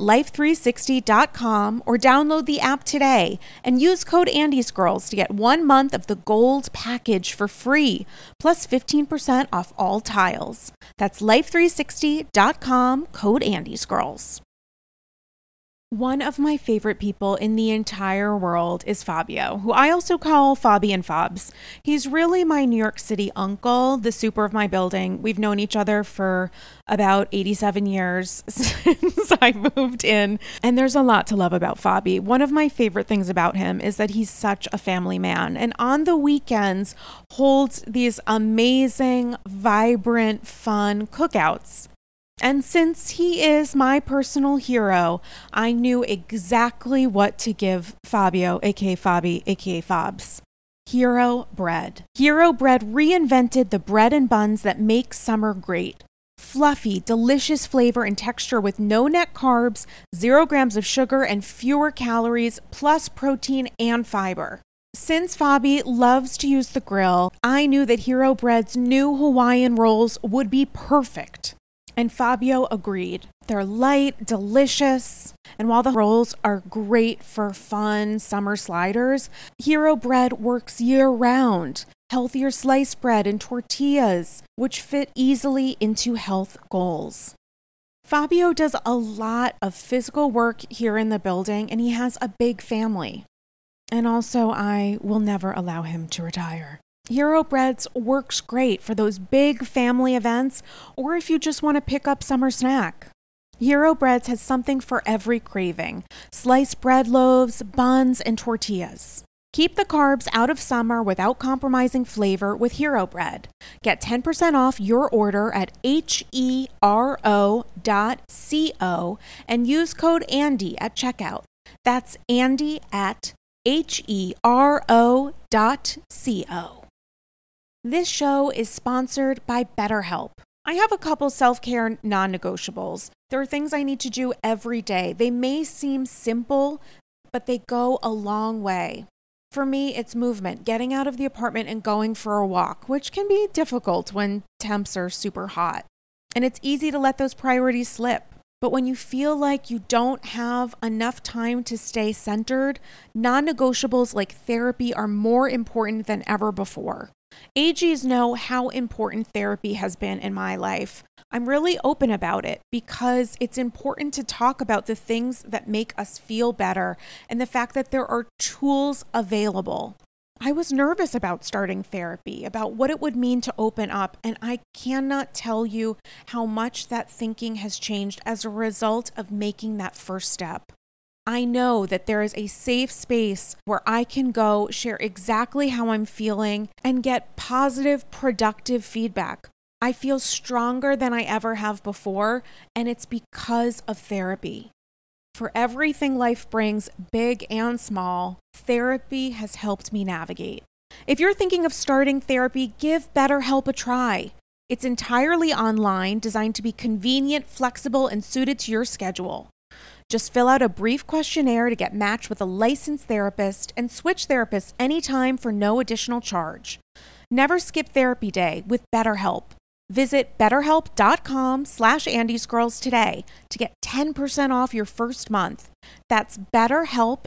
life360.com or download the app today and use code ANDYSGIRLS to get 1 month of the gold package for free, plus 15% off all tiles. That's life360.com, code ANDYSGIRLS. One of my favorite people in the entire world is Fabio, who I also call Fabi and Fobs. He's really my New York City uncle, the super of my building. We've known each other for about 87 years since I moved in. And there's a lot to love about Fabi. One of my favorite things about him is that he's such a family man. And on the weekends, holds these amazing, vibrant, fun cookouts. And since he is my personal hero, I knew exactly what to give Fabio, aka Fabi, aka Fobs. Hero Bread. Hero Bread reinvented the bread and buns that make summer great. Fluffy, delicious flavor and texture with no net carbs, 0 grams of sugar, and fewer calories, plus protein and fiber. Since Fabi loves to use the grill, I knew that Hero Bread's new Hawaiian rolls would be perfect. And Fabio agreed. They're light, delicious, and while the rolls are great for fun summer sliders, Hero Bread works year-round. Healthier sliced bread and tortillas, which fit easily into health goals. Fabio does a lot of physical work here in the building, and he has a big family. And also, I will never allow him to retire. Hero Breads works great for those big family events or if you just want to pick up summer snack. Hero Breads has something for every craving. Sliced bread loaves, buns, and tortillas. Keep the carbs out of summer without compromising flavor with Hero Bread. Get 10% off your order at hero.co and use code ANDY at checkout. That's Andy at hero.co. This show is sponsored by BetterHelp. I have a couple self-care non-negotiables. There are things I need to do every day. They may seem simple, but they go a long way. For me, it's movement, getting out of the apartment and going for a walk, which can be difficult when temps are super hot. And it's easy to let those priorities slip. But when you feel like you don't have enough time to stay centered, non-negotiables like therapy are more important than ever before. AGs know how important therapy has been in my life. I'm really open about it because it's important to talk about the things that make us feel better and the fact that there are tools available. I was nervous about starting therapy, about what it would mean to open up, and I cannot tell you how much that thinking has changed as a result of making that first step. I know that there is a safe space where I can go share exactly how I'm feeling and get positive, productive feedback. I feel stronger than I ever have before, and it's because of therapy. For everything life brings, big and small, therapy has helped me navigate. If you're thinking of starting therapy, give BetterHelp a try. It's entirely online, designed to be convenient, flexible, and suited to your schedule. Just fill out a brief questionnaire to get matched with a licensed therapist and switch therapists anytime for no additional charge. Never skip therapy day with BetterHelp. Visit betterhelp.com/andysgirls today to get 10% off your first month. That's BetterHelp,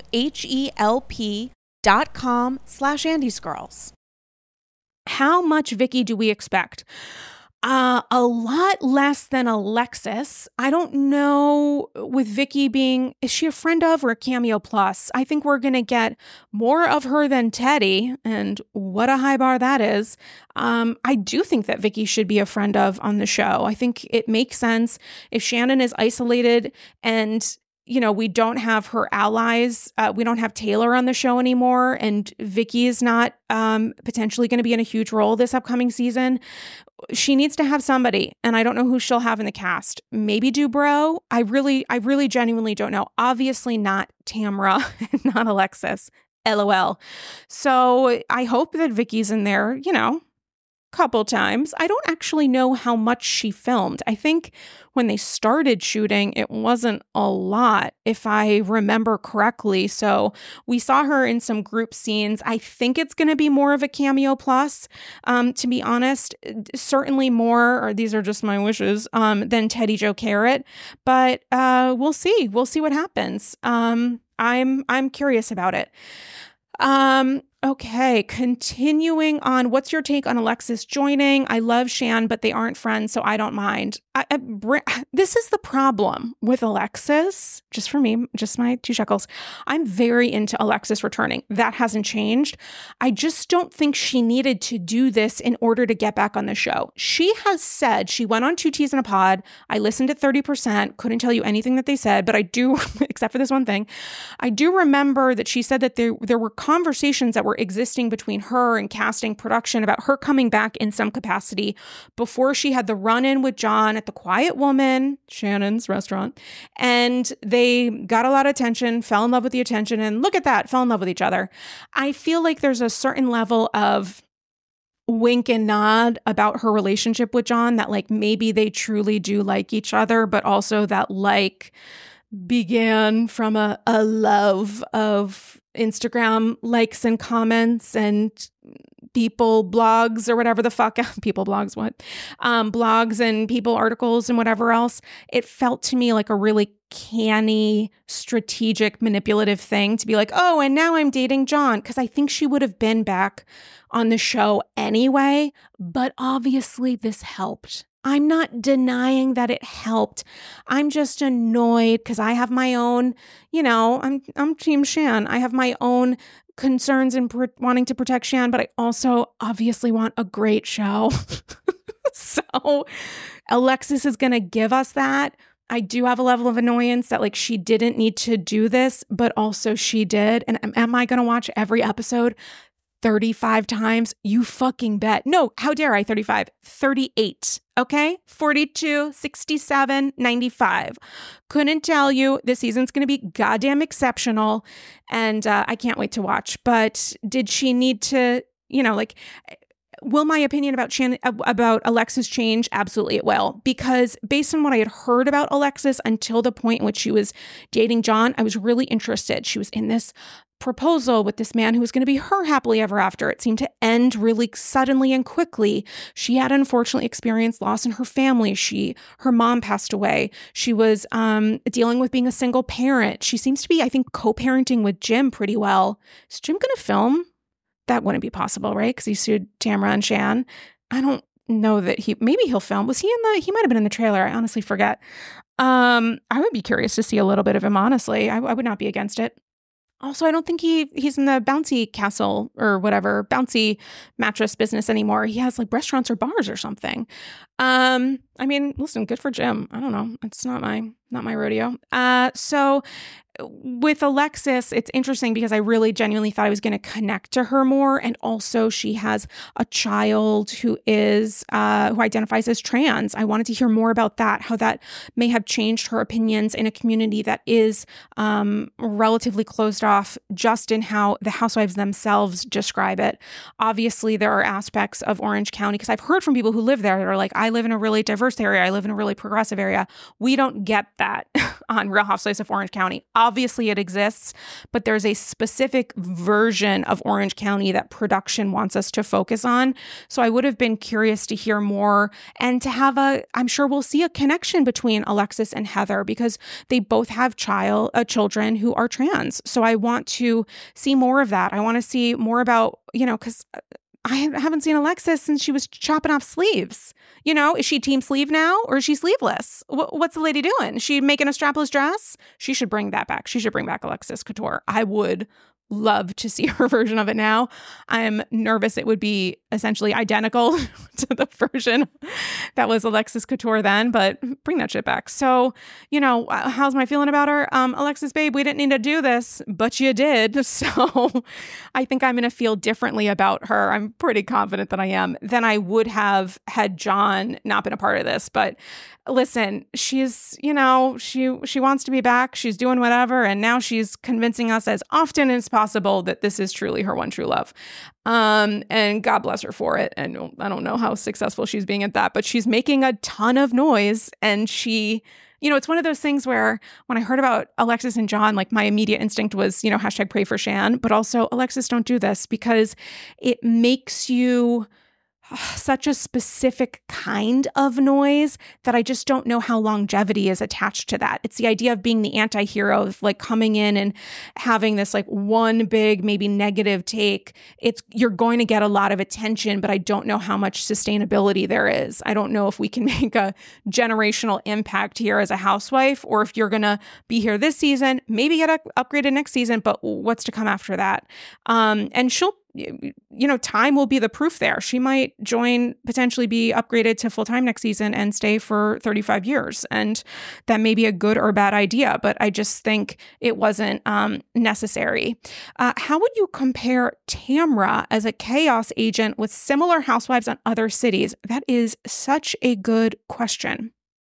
HELP.com/andysgirls. How much Vicki do we expect? A lot less than Alexis. I don't know with Vicki being, is she a friend of or a cameo plus? I think we're going to get more of her than Teddi, and what a high bar that is. I do think that Vicki should be a friend of on the show. I think it makes sense if Shannon is isolated and we don't have her allies. We don't have Taylor on the show anymore, and Vicki is not potentially going to be in a huge role this upcoming season. She needs to have somebody, and I don't know who she'll have in the cast. Maybe Dubrow. I really genuinely don't know. Obviously not Tamra, not Alexis. LOL. So I hope that Vicki's in there, couple times. I don't actually know how much she filmed. I think when they started shooting, it wasn't a lot, if I remember correctly. So we saw her in some group scenes. I think it's going to be more of a cameo plus, to be honest. Certainly more, or these are just my wishes, than Teddi Jo Carrot. But we'll see. We'll see what happens. I'm curious about it. Okay, continuing on. What's your take on Alexis joining? I love Shan, but they aren't friends, so I don't mind. This is the problem with Alexis, just for me, just my 2 shekels. I'm very into Alexis returning. That hasn't changed. I just don't think she needed to do this in order to get back on the show. She has said, she went on 2 Teas in a Pod. I listened at 30%, couldn't tell you anything that they said, but I do, except for this one thing, I do remember that she said that there were conversations that were existing between her and casting production about her coming back in some capacity before she had the run-in with John at the Quiet Woman, Shannon's restaurant, and they got a lot of attention, fell in love with the attention, and look at that, fell in love with each other. I feel like there's a certain level of wink and nod about her relationship with John, that maybe they truly do like each other, but also that began from a love of Instagram likes and comments and people blogs or whatever the fuck, people blogs, what? Blogs and people articles and whatever else. It felt to me like a really canny, strategic, manipulative thing to be like, oh, and now I'm dating John, because I think she would have been back on the show anyway, but obviously this helped. I'm not denying that it helped. I'm just annoyed because I have my own, I'm Team Shan. I have my own concerns and wanting to protect Shan, but I also obviously want a great show. So Alexis is going to give us that. I do have a level of annoyance that she didn't need to do this, but also she did. And am I going to watch every episode 35 times? You fucking bet. No, how dare I? 35, 38. Okay. 42, 67, 95. Couldn't tell you. This season's going to be goddamn exceptional. And I can't wait to watch. But did she need to, will my opinion about Alexis change? Absolutely it will. Because based on what I had heard about Alexis until the point in which she was dating John, I was really interested. She was in this proposal with this man who was going to be her happily ever after. It seemed to end really suddenly and quickly. She had unfortunately experienced loss in her family. Her mom passed away. She was dealing with being a single parent. She seems to be, I think, co-parenting with Jim pretty well. Is Jim going to film? That wouldn't be possible, right? Because he sued Tamra and Shan. I don't know that maybe he'll film. Was he he might have been in the trailer. I honestly forget. I would be curious to see a little bit of him, honestly. I would not be against it. Also, I don't think he's in the bouncy castle or whatever, bouncy mattress business anymore. He has restaurants or bars or something. Listen, good for Jim. I don't know. It's not my rodeo. So with Alexis, it's interesting because I really genuinely thought I was going to connect to her more. And also she has a child who identifies as trans. I wanted to hear more about that, how that may have changed her opinions in a community that is relatively closed off just in how the housewives themselves describe it. Obviously, there are aspects of Orange County, because I've heard from people who live there that are like, I live in a really diverse area. I live in a really progressive area. We don't get that on Real Housewives of Orange County. Obviously, it exists, but there's a specific version of Orange County that production wants us to focus on. So I would have been curious to hear more and to have I'm sure we'll see a connection between Alexis and Heather because they both have children who are trans. So I want to see more of that. I want to see more about, because I haven't seen Alexis since she was chopping off sleeves. Is she team sleeve now or is she sleeveless? What's the lady doing? Is she making a strapless dress? She should bring that back. She should bring back Alexis Couture. I would love to see her version of it now. I'm nervous it would be essentially identical to the version that was Alexis Couture then, but bring that shit back. So, how's my feeling about her? Alexis, babe, we didn't need to do this, but you did. So I think I'm going to feel differently about her. I'm pretty confident that I am than I would have had John not been a part of this. But listen, she's, she wants to be back. She's doing whatever. And now she's convincing us as often as possible that this is truly her one true love. And God bless her for it. And I don't know how successful she's being at that, but she's making a ton of noise. And she, it's one of those things where when I heard about Alexis and John, like my immediate instinct was, hashtag pray for Shan, but also Alexis, don't do this because it makes you such a specific kind of noise that I just don't know how longevity is attached to that. It's the idea of being the anti-hero, of like coming in and having this like one big, maybe negative take. You're going to get a lot of attention, but I don't know how much sustainability there is. I don't know if we can make a generational impact here as a housewife, or if you're going to be here this season, maybe get upgraded next season, but what's to come after that? And she'll, time will be the proof there. She might potentially be upgraded to full-time next season and stay for 35 years. And that may be a good or bad idea, but I just think it wasn't necessary. How would you compare Tamra as a chaos agent with similar housewives on other cities? That is such a good question.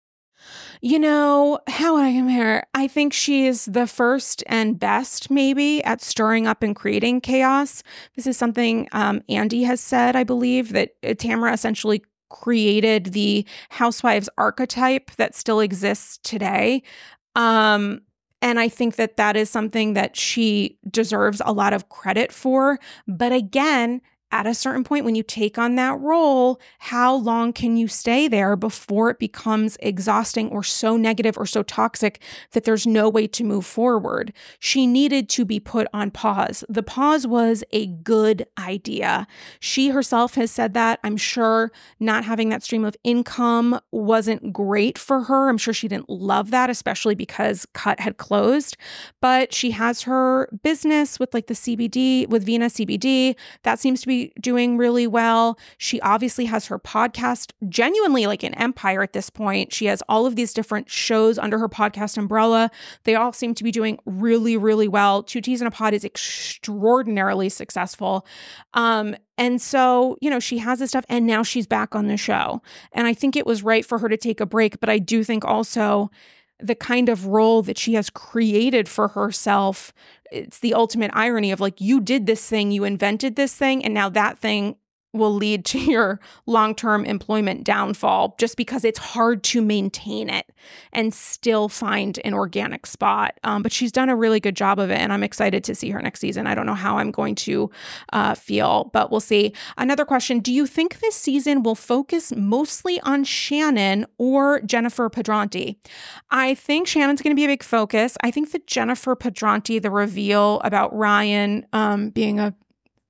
How would I compare? I think she is the first and best, maybe, at stirring up and creating chaos. This is something Andy has said, I believe, that Tamra essentially created the housewives archetype that still exists today. And I think that is something that she deserves a lot of credit for. But again, at a certain point, when you take on that role, how long can you stay there before it becomes exhausting or so negative or so toxic that there's no way to move forward? She needed to be put on pause. The pause was a good idea. She herself has said that. I'm sure not having that stream of income wasn't great for her. I'm sure she didn't love that, especially because Cut had closed. But she has her business with like the CBD, with Vina CBD. That seems to be doing really well. She obviously has her podcast, genuinely like an empire at this point. She has all of these different shows under her podcast umbrella. They all seem to be doing really, really well. Two Teas in a Pod is extraordinarily successful. And so, she has this stuff and now she's back on the show. And I think it was right for her to take a break. But I do think also the kind of role that she has created for herself, it's the ultimate irony of like, you did this thing, you invented this thing, and now that thing will lead to your long-term employment downfall just because it's hard to maintain it and still find an organic spot. But she's done a really good job of it, and I'm excited to see her next season. I don't know how I'm going to feel, but we'll see. Another question, do you think this season will focus mostly on Shannon or Jennifer Pedranti? I think Shannon's going to be a big focus. I think that Jennifer Pedranti, the reveal about Ryan being a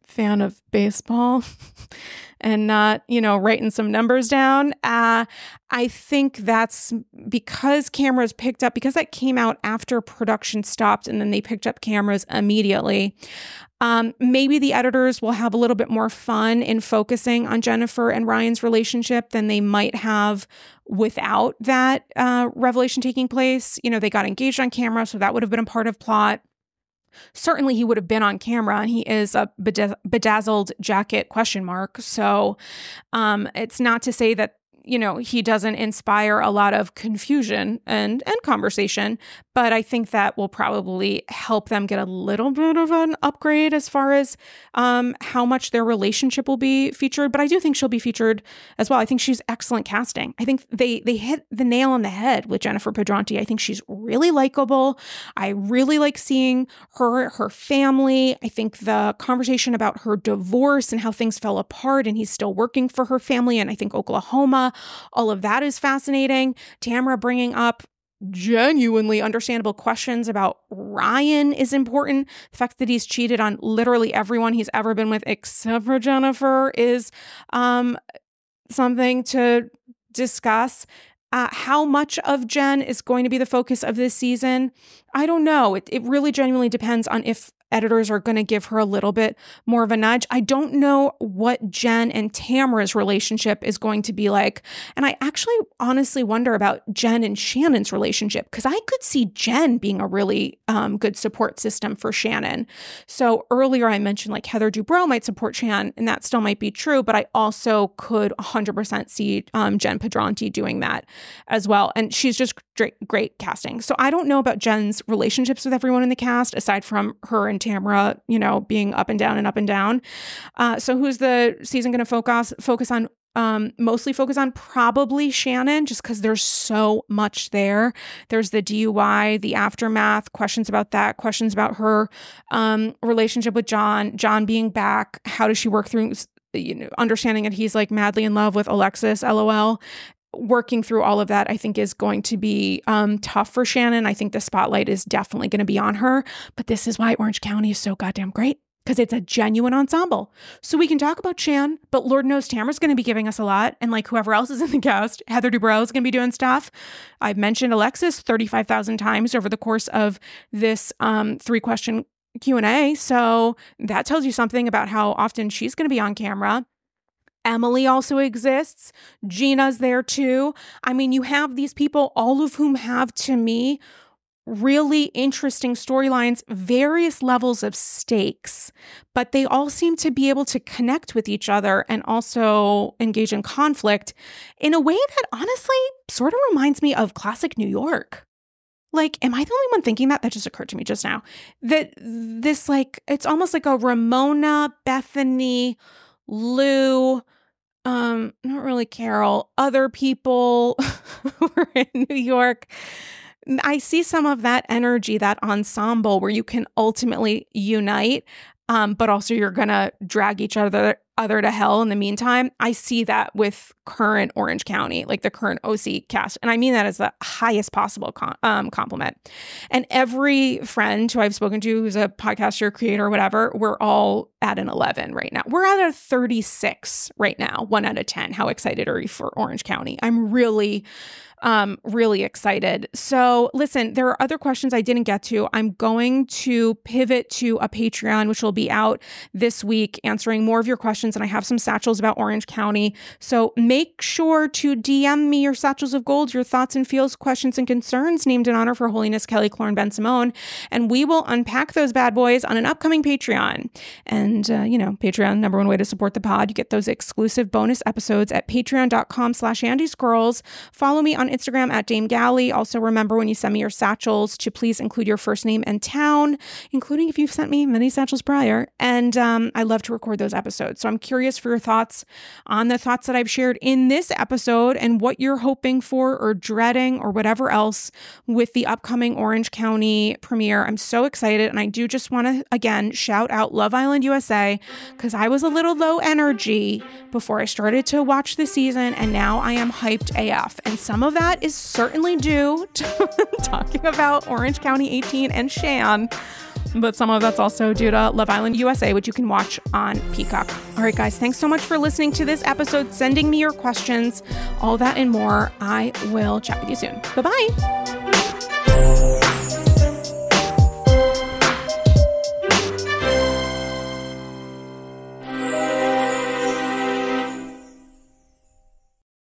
fan of baseball and not, writing some numbers down. I think that's because cameras picked up, because that came out after production stopped and then they picked up cameras immediately. Maybe the editors will have a little bit more fun in focusing on Jennifer and Ryan's relationship than they might have without that revelation taking place. They got engaged on camera, so that would have been a part of plot. Certainly he would have been on camera, and he is a bedazzled jacket ? So it's not to say that, he doesn't inspire a lot of confusion and conversation, but I think that will probably help them get a little bit of an upgrade as far as how much their relationship will be featured. But I do think she'll be featured as well. I think she's excellent casting. I think they hit the nail on the head with Jennifer Pedranti. I think she's really likable. I really like seeing her family. I think the conversation about her divorce and how things fell apart and he's still working for her family, and I think Oklahoma, all of that is fascinating. Tamara bringing up genuinely understandable questions about Ryan is important. The fact that he's cheated on literally everyone he's ever been with except for Jennifer is something to discuss. How much of Jen is going to be the focus of this season? I don't know. It really genuinely depends on if editors are going to give her a little bit more of a nudge. I don't know what Jen and Tamara's relationship is going to be like. And I actually honestly wonder about Jen and Shannon's relationship, because I could see Jen being a really good support system for Shannon. So earlier I mentioned like Heather Dubrow might support Shan, and that still might be true, but I also could 100% see Jen Pedranti doing that as well. And she's just great casting. So I don't know about Jen's relationships with everyone in the cast, aside from her and Tamara, being up and down and up and down. So who's the season going to focus on? Mostly focus on probably Shannon, just because there's so much there. There's the DUI, the aftermath, questions about that, questions about her relationship with John being back. How does she work through, understanding that he's like madly in love with Alexis, LOL. Working through all of that, I think, is going to be tough for Shannon. I think the spotlight is definitely going to be on her. But this is why Orange County is so goddamn great, because it's a genuine ensemble. So we can talk about Shan, but Lord knows Tamara's going to be giving us a lot. And like whoever else is in the cast, Heather Dubrow is going to be doing stuff. I've mentioned Alexis 35,000 times over the course of this 3-question Q&A. So that tells you something about how often she's going to be on camera. Emily also exists. Gina's there too. I mean, you have these people, all of whom have, to me, really interesting storylines, various levels of stakes, but they all seem to be able to connect with each other and also engage in conflict in a way that honestly sort of reminds me of classic New York. Like, am I the only one thinking that? That just occurred to me just now. That this, like, it's almost like a Ramona, Bethany, Lou, not really Carol, other people who are in New York. I see some of that energy, that ensemble where you can ultimately unite, but also you're going to drag each other to hell in the meantime. I see that with current Orange County, like the current OC cast. And I mean that as the highest possible compliment. And every friend who I've spoken to who's a podcaster, creator, whatever, we're all at an 11 right now. We're at a 36 right now, 1 out of 10. How excited are you for Orange County? I'm really excited. So listen, there are other questions I didn't get to. I'm going to pivot to a Patreon, which will be out this week, answering more of your questions. And I have some satchels about Orange County. So make sure to DM me your satchels of gold, your thoughts and feels, questions and concerns, named in honor for Holiness Kelly Clorne Ben Simone. And we will unpack those bad boys on an upcoming Patreon. And, Patreon, number one way to support the pod. You get those exclusive bonus episodes at patreon.com/AndySquirrels. Follow me on Instagram at Dame Galley. Also, remember when you send me your satchels to please include your first name and town, including if you've sent me many satchels prior. And I love to record those episodes. So I'm curious for your thoughts on the thoughts that I've shared in this episode and what you're hoping for or dreading or whatever else with the upcoming Orange County premiere. I'm so excited. And I do just want to, again, shout out Love Island USA, because I was a little low energy before I started to watch the season. And now I am hyped AF. And some of that is certainly due to talking about Orange County 18 and Shan. but some of that's also due to Love Island USA, which you can watch on Peacock. All right, guys, thanks so much for listening to this episode, sending me your questions, all that and more. I will chat with you soon. Bye-bye.